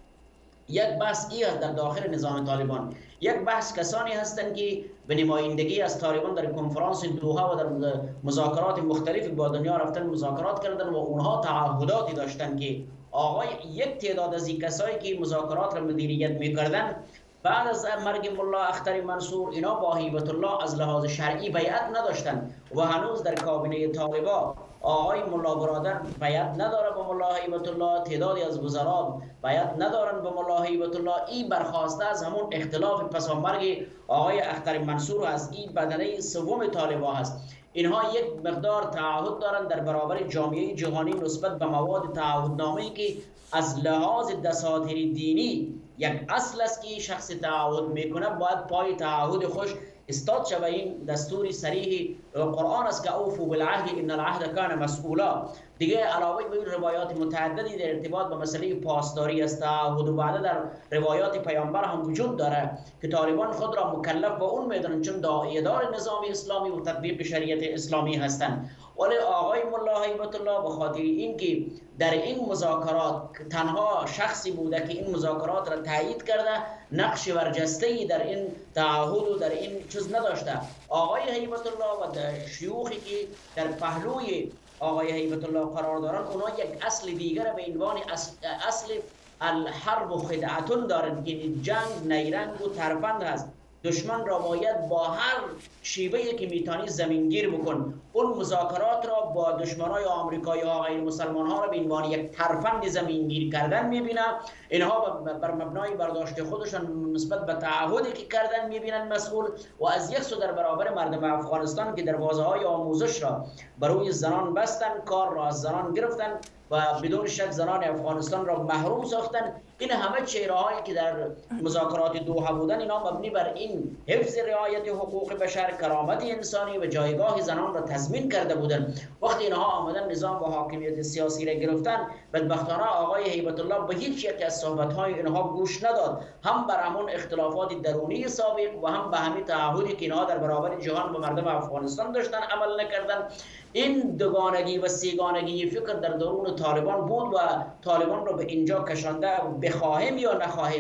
یک بحث ای است در داخل نظام طالبان، یک بحث کسانی هستند که به نمایندگی از طالبان در کنفرانس دوحه و در مذاکرات مختلفی با دنیا رفتن مذاکرات کردن و اونها تعهداتی داشتن که آقای یک تعداد از این کسایی که مذاکرات را مدیریت میکردن بعد از مرگ ملا اختر منصور اینا با هیبت الله از لحاظ شرعی بیعت نداشتن و هنوز در کابینه طالبان آقای ملا برادر بیعت نداره با ملا هیبت الله، تعدادی از وزرا بیعت ندارن با ملا هیبت الله. این برخواسته از همون اختلاف پسامرگ آقای اختر منصور از این بدنه سوم طالبان هست. اینها یک مقدار تعهد دارن در برابر جامعه جهانی نسبت به مواد تعهدنامه‌ای که از لحاظ دساتیر دینی یک اصل است که شخص تعهد میکنه باید پای تعهد خوش استاد شود. این دستور صریح قرآن است که اوفوا بالعهد ان العهد کان مسئولا. دیگه علاوه بر این روایات متعددی در ارتباط با مسئله پاسداری است تعهد و بعد در روایات پیامبر هم وجود داره که طالبان خود را مکلف با اون میدونن چون داعیه‌دار نظام اسلامی و تطبیق شریعت اسلامی هستند. ولی آقای ملا هیبت الله به خاطر اینکه در این مذاکرات تنها شخصی بوده که این مذاکرات را تایید کرده، نقش برجسته‌ای در این تعهد و در این چیز نداشته. آقای هیبت الله و شیوخی که در پهلوی آقای هیبت الله قرار دارن اونا یک اصل دیگر به عنوان اصل الحرب و خدعتون دارن که جنگ نیرنگ و ترفند هست. دشمن را باید با هر شیوهی که میتونی زمینگیر بکن. اون مذاکرات را با دشمنای آمریکایی ها غیر مسلمان ها را به عنوان یک ترفند زمینگیر کردن میبینن. اینها بر مبنای برداشت خودشان نسبت به تعهدی که کردن میبینن مسئول و از یک سو در برابر مردم افغانستان که دروازه های آموزش را برای زنان بستن، کار را از زنان گرفتن و بدون شک زنان افغانستان را محروم ساختن. این همه چهره‌هایی که در مذاکرات دوحه بودن اینا مبنی بر این حفظ رعایت حقوق بشر، کرامت انسانی و جایگاه زنان را تضمین کرده بودن. وقتی اینها آمدن نظام و حاکمیت سیاسی را گرفتن، بدبختانه آقای هیبت الله به هیچ یک از صحبت‌های اینها گوش نداد، هم بر همون اختلافات درونی سابق و هم به همین تعهدی که اینها در برابر جهان و مردم افغانستان داشتن عمل نکردن. این دوگانگی و سیگانگی فکر در درون طالبان بود و طالبان را به اینجا کشانده. بخواهیم یا نخواهیم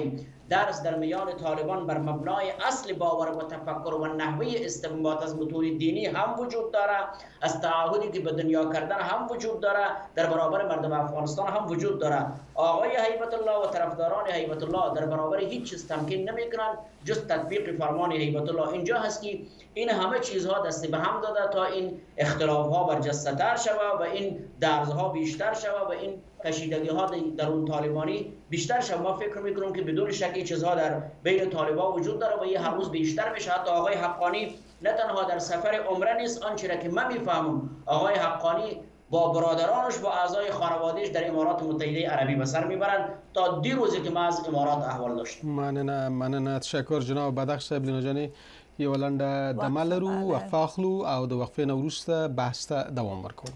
درس در میان طالبان بر مبنای اصل باور و تفکر و نحوه استنباط از متون دینی هم وجود داره، از تعهدی که به دنیا کردن هم وجود داره، در برابر مردم افغانستان هم وجود داره. آقای هیبت الله و طرفداران هیبت الله در برابر هیچ چیز تمکین نمیکنن جز تطبیق فرمان هیبت الله. اینجا هست که این همه چیزها دست به هم داده تا این اختلاف ها برجسته تر شود و این درزها بیشتر شود و این کشیدگی ها در اون طالبانی بیشتر شود. ما فکر میکنم که بدون شک این چیزها در بین طالبان وجود داره و این هر روز بیشتر میشه. حتی آقای حقانی نه تنها در سفر عمره نیست، آنچه را که من میفهمم آقای حقانی با برادرانش با اعضای خانوادهش در امارات متحده عربی به سر میبرند تا دیروزی که ما از امارات احوال داشتیم. مننه تشکر جناب بدخش صاحب. لینو یو ولنده دمل رو وقفه اخلو او د وقفه نوروسته بحث ته دوام ورکوم.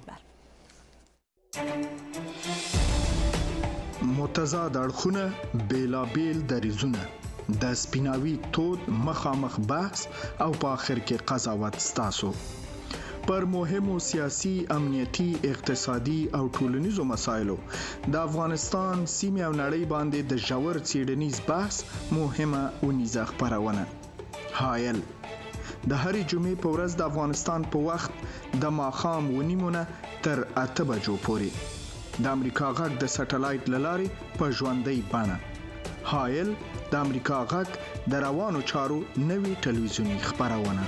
متضاد اړخونه بیلابیل دریزونه د سپیناوي تود مخامخ بحث او په اخر کې قضاوت ستاسو پر مهمو سیاسي، امنیتي، اقتصادي او ټولنیزو مسایلو د افغانستان سیمه او نړۍ باندې د ژور څېړنیز بحث مهمه ونیزه خپرونه. حایل د هرې جمعې په ورځ د افغانستان په وخت د ماښام ونیمونه تر 8 بجو پورې د امریکا غږ د سټلایټ لارې په ژوندۍ بڼه. حایل د امریکا غږ د روانو چارو نوې ټلویزیونی خپرونه.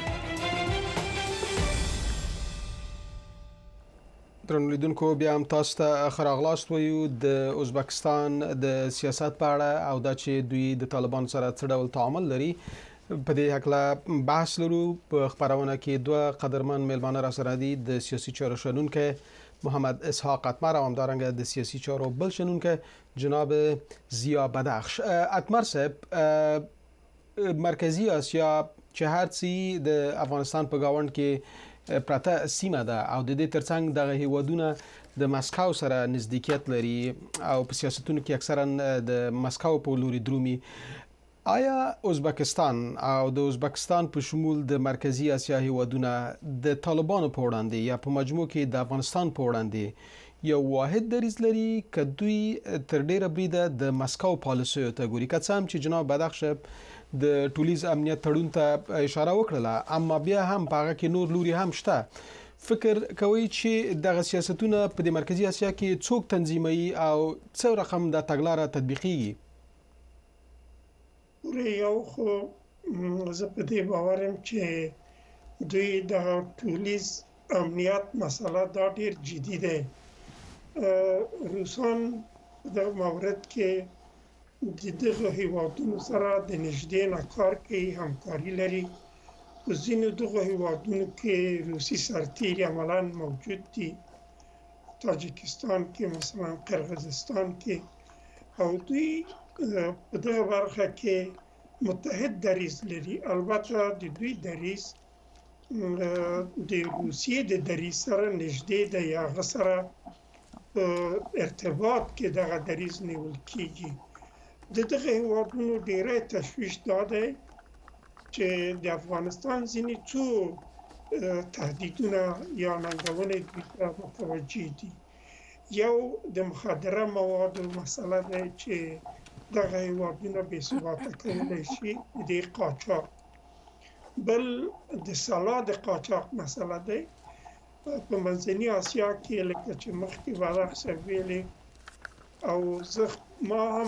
درنو لیدونکو بیا هم تاسو ته ښه راغلاست وایو. د ازبکستان د سیاست په اړه او دا چې دوی د طالبان سره څه ډول تعامل لري په دې هکله بحث لرو. په خپرونه کې دوه قدرمن میلمانه را سره دي، د سیاسي چارو شنونکی محمد اسحاق اتمر او همدارنګه د سیاسي چارو بل شنونکی جناب ضیا بدخش. اتمر صاحب، مرکزی آسیا چې هر څه د افغانستان په گاوند کې پرته سیمه ده او د دې ترڅنګ دغه هیوادونه د مسکو سره نزدېکیت لري او په سیاستونو کې اکثرا د مسکو په لوري درومي. آیا ازبکستان او د ازبکستان په شمول د مرکزی آسیا هیوادونه د طالبانو په وړاندې یا په مجموع کې د افغانستان په وړاندې یو واحد دریځ لري که دوی تر ډیره بریده د مسکو پالیسیو ته ګوري؟ که څه هم چې جناب بدخش د ټولیز امنیت تړون ته اشاره وکړه، اما بیا هم په هغه کې نور لوري هم شته. فکر کوي چې دغه سیاستونه په د مرکزی آسیا کې څوک تنظیموي او څه رقم د تګلاره تطبیقي؟ یو خو زه په دې باورم چې دوی د ټولیز امنیت مسله دا ډیر جدي ده. روسان د مورد کې دغه هیوادونو سره د نږدې نه کار کوي، همکاري لري. په ځینو دغه هیوادونو کې روسي سرتیري عملاً موجود دي، تاجکستان کې مثلا، قرغیزستان کې، او دوی په دغه برخه کې متحد دریځ لري. البته د دوی دریځ د روسیې د دریځ سره نږدې ده یا هغه سره ارتباط کې دغه دریځ نیول کېږي. د دغه هیوادونو ډیری تشویش دا دی چې د افغانستان ځینې څو تهدیدونه یا ننګونې دوی ته متوجه دي. یو د مخدره موادو مسله ده چې دغه هیوادونه بې ثباته کولی شي، د قاچاق. بل د سلا د قاچاق مسله ده. په منځني اسیا کې لکه چې مخکې بدخش ویلې او زه ما هم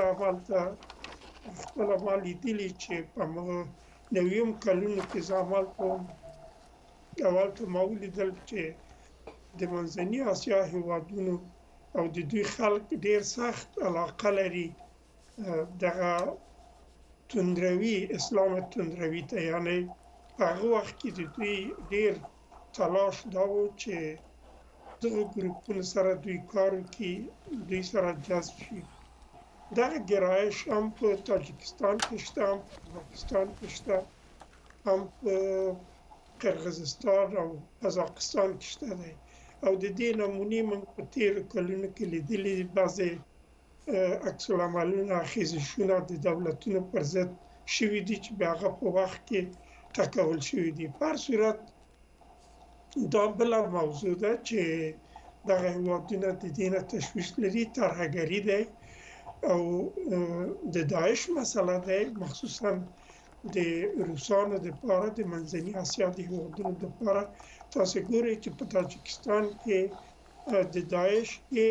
خپله ما لیدلي چې په نویم کلونو کې زه عمل کوم. اول ته ما ولیدل چې د منځني اسیا هیوادونو او د دوی خلک ډیر سخت علاقه لري دغه توندروي، اسلام توندروي ته. یعنی په هغه وخت کې د دوی ډیر تلاش دا و چې دغه ګروپونو سره دوی کار وکړي، دوی سره جذب شي. دغه ګرایش هم په تاجکستان کې شته، هم په پاکستان کې شته، هم په قرغیزستان او قزاقستان کې شته دی. او د دې نمونې موږ په تېرو کلونو کې لیدلي. بعضې عکس العملونه، خیزشونه د دولتونو پر ضد شوي دي چې بیا هغه په وخت کې ټکول شوي دي. په هر صورت دا بله موضوع ده چې دغه هیوادونه د دې نه تشویش لري، ترهګري دی. او د داعش مسله ده مخصوصا د روسانو د لپاره د منځني اسیا د هیوادونو د لپاره تاسو ګورئ چې په تاجکستان کې د داعش کې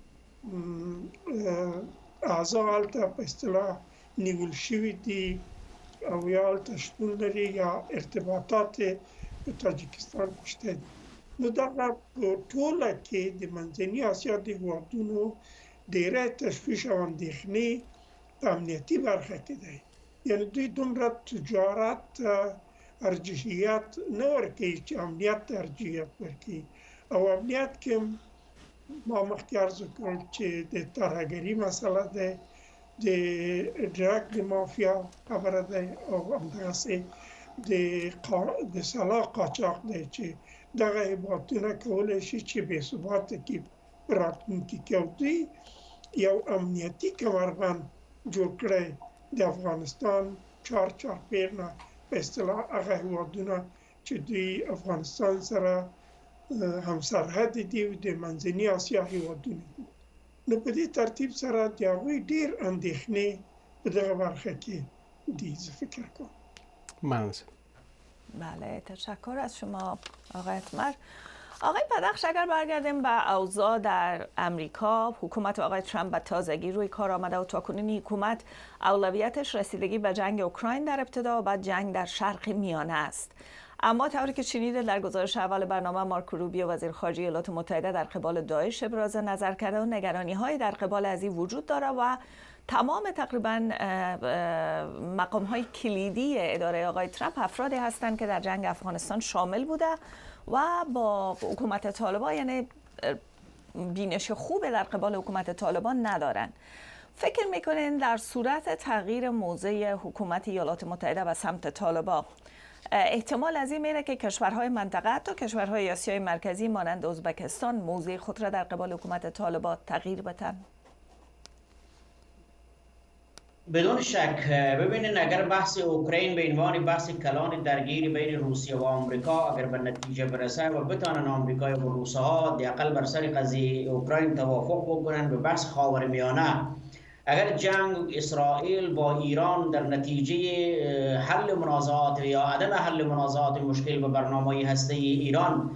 اعضاء هلته په اصطلاح نیول شوي دي او یا هلته شتون لري یا ارتباطات په تاجکستان کې شته دي. نو دغه په ټوله کې د منځني اسیا د هیوادونو ډېره تشویش او اندېښنې په امنیتي برخه کې دی. یعنې دوی دومره تجارت ارجحیت نه ورکوي چې امنیت ته ارجحیت ورکوي او امنیت کې ما مخکې عرض وکړل چې د ترهګري مسله ده، د ډرګ د مافیا خبره ده او همدغسې د سلاح قاچاق دی چې دغه هیوادونه کولی شي چې بې ثباته کې راتلونکي کې او دوی یو امنیتي کمربند جوړ کړی د افغانستان چارپیر نه په اصطلاح هغه هیوادونه چې دوی افغانستان سره همسرحد دي او د منځني اسیا هیوادونه دي. نو په دې ترتیب سره د هغوی ډېر اندېښنې په دغه برخه کې دي. زه فکر کوم. بله، تشکر از شما آقای اتمر. آقای بدخش، اگر برگردیم به اوضاع در امریکا، حکومت آقای ترامپ به تازگی روی کار آمده و تاکنون حکومت اولویتش رسیدگی به جنگ اوکراین در ابتدا و بعد جنگ در شرق میانه است. اما طوری که شنیده در گزارش اول برنامه، مارکو روبیو وزیر خارجه ایالات متحده در قبال داعش ابراز نظر کرده و نگرانی‌های در قبال از این وجود داره و تمام تقریبا مقام‌های کلیدی اداره آقای ترامپ افرادی هستند که در جنگ افغانستان شامل بوده و با حکومت طالبان یعنی بینش خوب در قبال حکومت طالبان ندارن. فکر میکنین در صورت تغییر موضع حکومت ایالات متحده به سمت طالبان احتمال از این میره که کشورهای منطقه حتی کشورهای آسیای مرکزی مانند ازبکستان موضع خود را در قبال حکومت طالبان تغییر بدن؟ بدون شک. ببینید، اگر بحث اوکراین به عنوان بحث کلان درگیری بین روسیه و آمریکا اگر به نتیجه برسه و بتانن آمریکا و روس‌ها حداقل بر سر قضیه اوکراین توافق بکنن به بحث خاورمیانه، اگر جنگ اسرائیل با ایران در نتیجه حل منازعات یا عدم حل منازعات مشکل به برنامه هسته ایران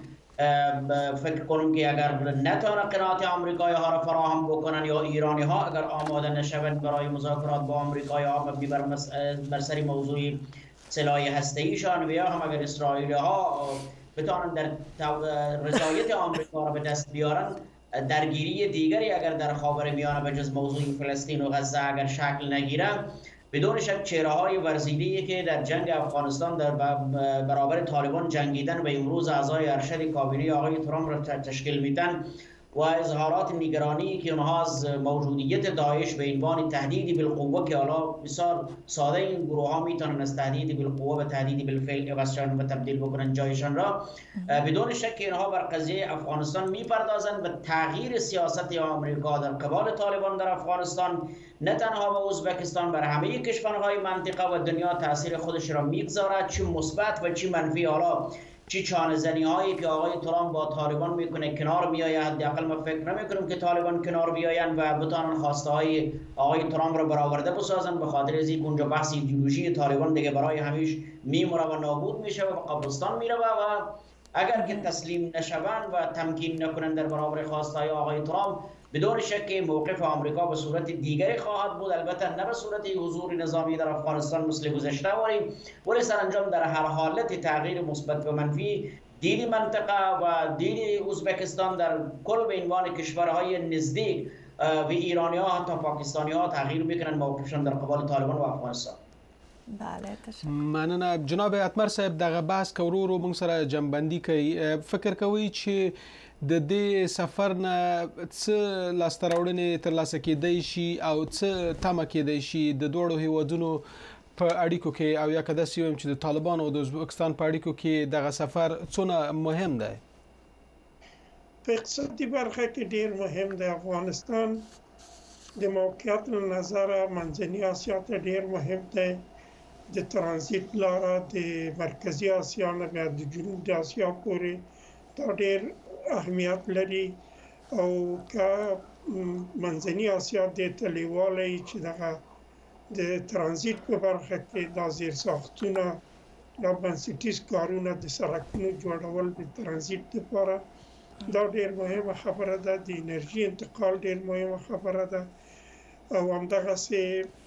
فکر کنم که اگر نتونه قناعت آمریکایی ها را فراهم بکنن یا ایرانی ها اگر آماده نشوند برای مذاکرات با آمریکایی ها مبنی بر سر موضوع سلاح هسته ایشان و یا هم اگر اسرائیلی ها بتوانند در رضایت آمریکا را به دست بیارن، درگیری دیگری اگر در خاورمیانه به جز موضوع فلسطین و غزه اگر شکل نگیره، بدون شک چهره‌های ورزیده‌ای که در جنگ افغانستان در برابر طالبان جنگیدن و امروز اعضای ارشد کابینه آقای ترامپ را تشکیل میدن و اظهارات نگرانی که اونها از موجودیت داعش به عنوان تهدیدی بالقوه که حالا بسیار ساده این گروه ها میتونن از تهدیدی بالقوه به تهدیدی بالفعل عوضشان و تبدیل بکنن جایشان را، بدون شک اینها بر قضیه افغانستان میپردازند و تغییر سیاست آمریکا در قبال طالبان در افغانستان نه تنها به ازبکستان بر همه کشورهای منطقه و دنیا تاثیر خودش را میگذارد، چه مثبت و چه منفی. حالا چی چانه زنی هایی که آقای ترامپ با طالبان میکنه کنار میآید، حداقل ما فکر نمیکنم که طالبان کنار بیاین و بتانن خواسته های آقای ترامپ را برآورده بسازن، به خاطر از این اونجا بحث ایدئولوژی طالبان دیگه برای همیش میمونه و نابود میشه و به قبرستان میره و اگر که تسلیم نشوند و تمکین نکنند در برابر خواسته های آقای ترامپ، بدون شک موقف آمریکا به صورت دیگری خواهد بود، البته نه به صورت حضور نظامی در افغانستان مثل گذشته، ولی سرانجام در هر حالت تغییر مثبت و منفی دید منطقه و دید ازبکستان در کل به عنوان کشورهای نزدیک و ایرانی ها حتی پاکستانی ها تغییر میکنن موقفشان در قبال طالبان و افغانستان. بله، تشکر. مننه جناب اتمر صاحب. دغه بحث کورو موږ سره جنبندي کوي. فکر کوي چې د دې سفر نه څه لاسته راوړنې ترلاسه کېدای شي او څه تمه کېدای شي د دوړو هیوادونو په اړیکو کې، او یا که داسې ویم چې د طالبانو او د ازبکستان په اړیکو کې دغه سفر څونه مهم دی؟ په اقتصادي برخه کې ډیر مهم دی. افغانستان د موقعیت له نظره منځني اسیا ته ډیر مهم دی. د ترانزیت لاره د مرکزي اسیا نه بیا د جنوب اسیا پورې دا ډیر اهمیت لري او که منځني اسیا د تلیوالي چې دغه د ترانزیت په برخه کې د زیر ساختونه د بنسټیز کارونه د سړکونو جوړول د ترانزیت لپاره دا ډېر مهمه خبره ده. د انرژي انتقال ډېر مهمه خبره ده او همدغه سي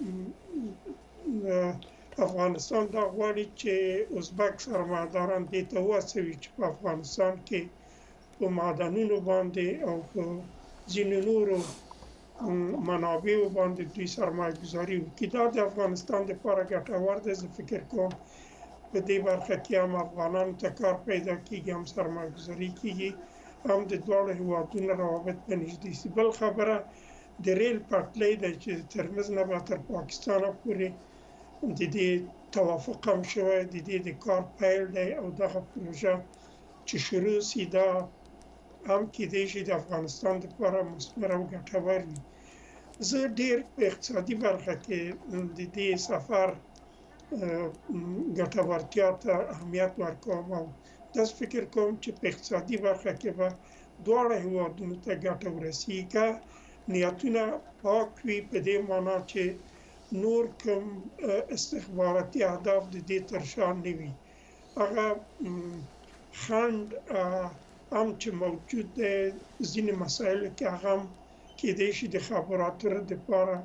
افغانستان دا غواړي چې ازبک سرمایه‌داران دې ته وهڅوي چې په افغانستان کې په معدنونو باندې او په ځینو نورو منابعو باندې دوی سرمایه گذاري وکړي. دا د افغانستان لپاره ګټور دی. زه فکر کوم په دې برخه کې هم افغانانو ته کار پیدا کیږي، هم سرمایه گذاري کیږي، هم د دواړو هیوادونو روابط به نږدې شي. بل خبره د ریل پټلۍ ده چې ترمز نه به تر پاکستانه پورې د دې توافق هم شوی، د دې د کار پیل دی او دغه پروژه چې شروع سي دا هم کېدای شي د افغانستان لپاره مثمر او ګټور وي. زه ډېر په اقتصادي برخه کې د دې سفر ګټورتیا ته اهمیت ورکوم او داسې فکر کوم چې په اقتصادي برخه کې به دواړه هیوادونو ته ګټه ورسیږي که نیتونه پاک وي، په دې معنا چې نور کوم استخباراتي اهداف د دې تر شا نه وي. هغه خنډ هم چې موجود دی ځینې مسایلو کې هغه هم کېدای شي د خبراتو لپاره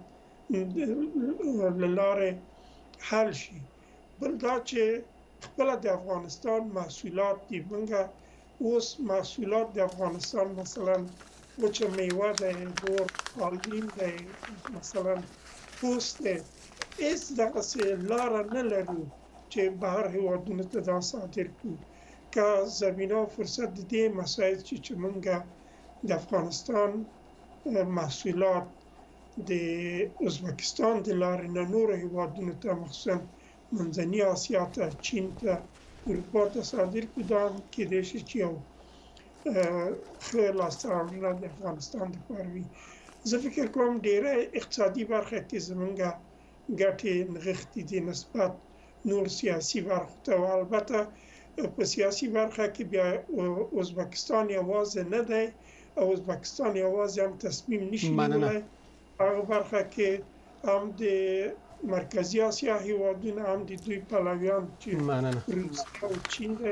له لارې حل شي. بل دا چې خپله د افغانستان محصولات دي، موږ اوس محصولات د افغانستان مثلا وچه میوه دی، بور پالین دی، مثلا پوست دی، هیڅ دغسې لاره نه لرو چې بهر هیوادونو ته دا صادر کړو. که زمینه او فرصت د دې مسایل چې موږ د افغانستان محصولات د ازبکستان د لارې نه نورو هیوادونو ته مخصوصا منځني اسیا ته، چین ته، اروپا ته صادر کړو، دا هم کېدای شي چې یو ښه لاسته راوړنه د افغانستان لپاره وي. زه فکر کوم ډېره اقتصادي برخه کې زموږ ګټې نغښتې دي نسبت نور سیاسي برخو ته. البته په سیاسي برخه کې بیا ازبکستان یوازې نه دی او ازبکستان یوازې هم تصمیم نشي نیولی. هغه برخه کې هم د مرکزي اسیا هیوادونه هم د دوی پلویان چې روسیه او چین دی.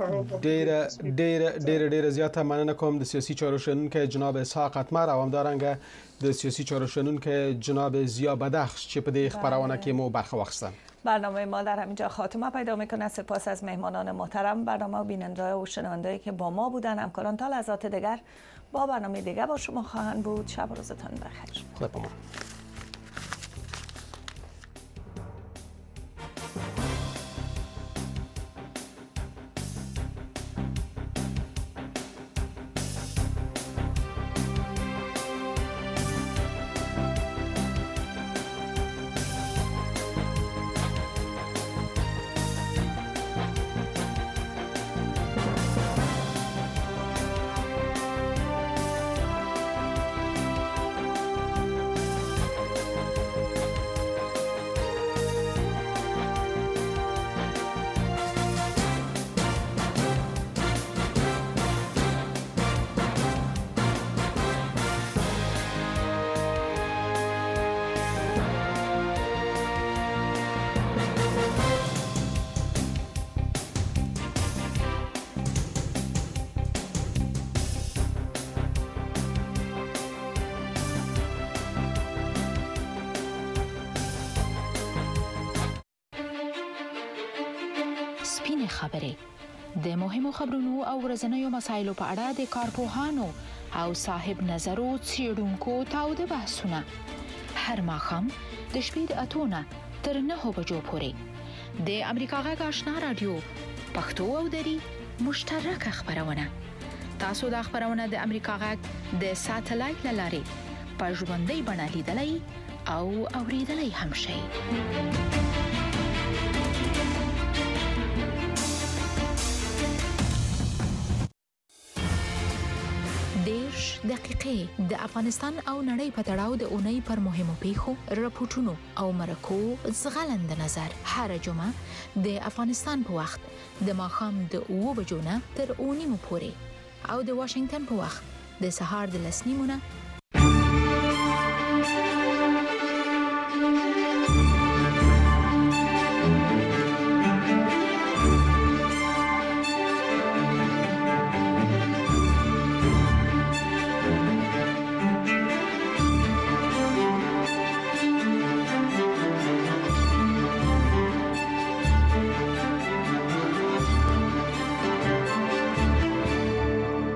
ډیره زیاته مننه کوم د سیاسي چارو شنونکی جناب اسحاق اتمر او همدارنګه د سیاسي چارو شنونکی جناب زیا بدخش چې په دې خبرونه کې مو برخه واخیستن. برنامه ما در همینجا خاتمه پیدا میکنه. سپاس از مهمانان محترم برنامه و بیننده و شنونده که با ما بودن. همکاران تا لحظات دیگر با برنامه دیگر با شما خواهند بود. شب و روزتان بخیر. خدا پامان. خبرې د مهمو خبرونو او ورځنیو مسایلو په اړه د کارپوهانو او صاحب نظرو څېړونکو تاوده بحثونه هر ماښام د شپې د 8 نه تر 9 بجو پورې د امریکا غږ آشنا رادیو پښتو او دری مشترکه خبرونه. تاسو د خبرونه د امریکا غږ د ساتلایت لارې په ژوندۍ بڼه لیدلای او اوریدلای هم شئ. دقیقې د افغانستان او نړۍ په تړاو د اونۍ پر مهمو پیښو، راپورټونو او مرکو زغلند نظر هر جمعه د افغانستان په وخت د ماښام د 9 بجو نه تر 9 پورې او د واشنگټن په وخت د سهار د 10 نیمونه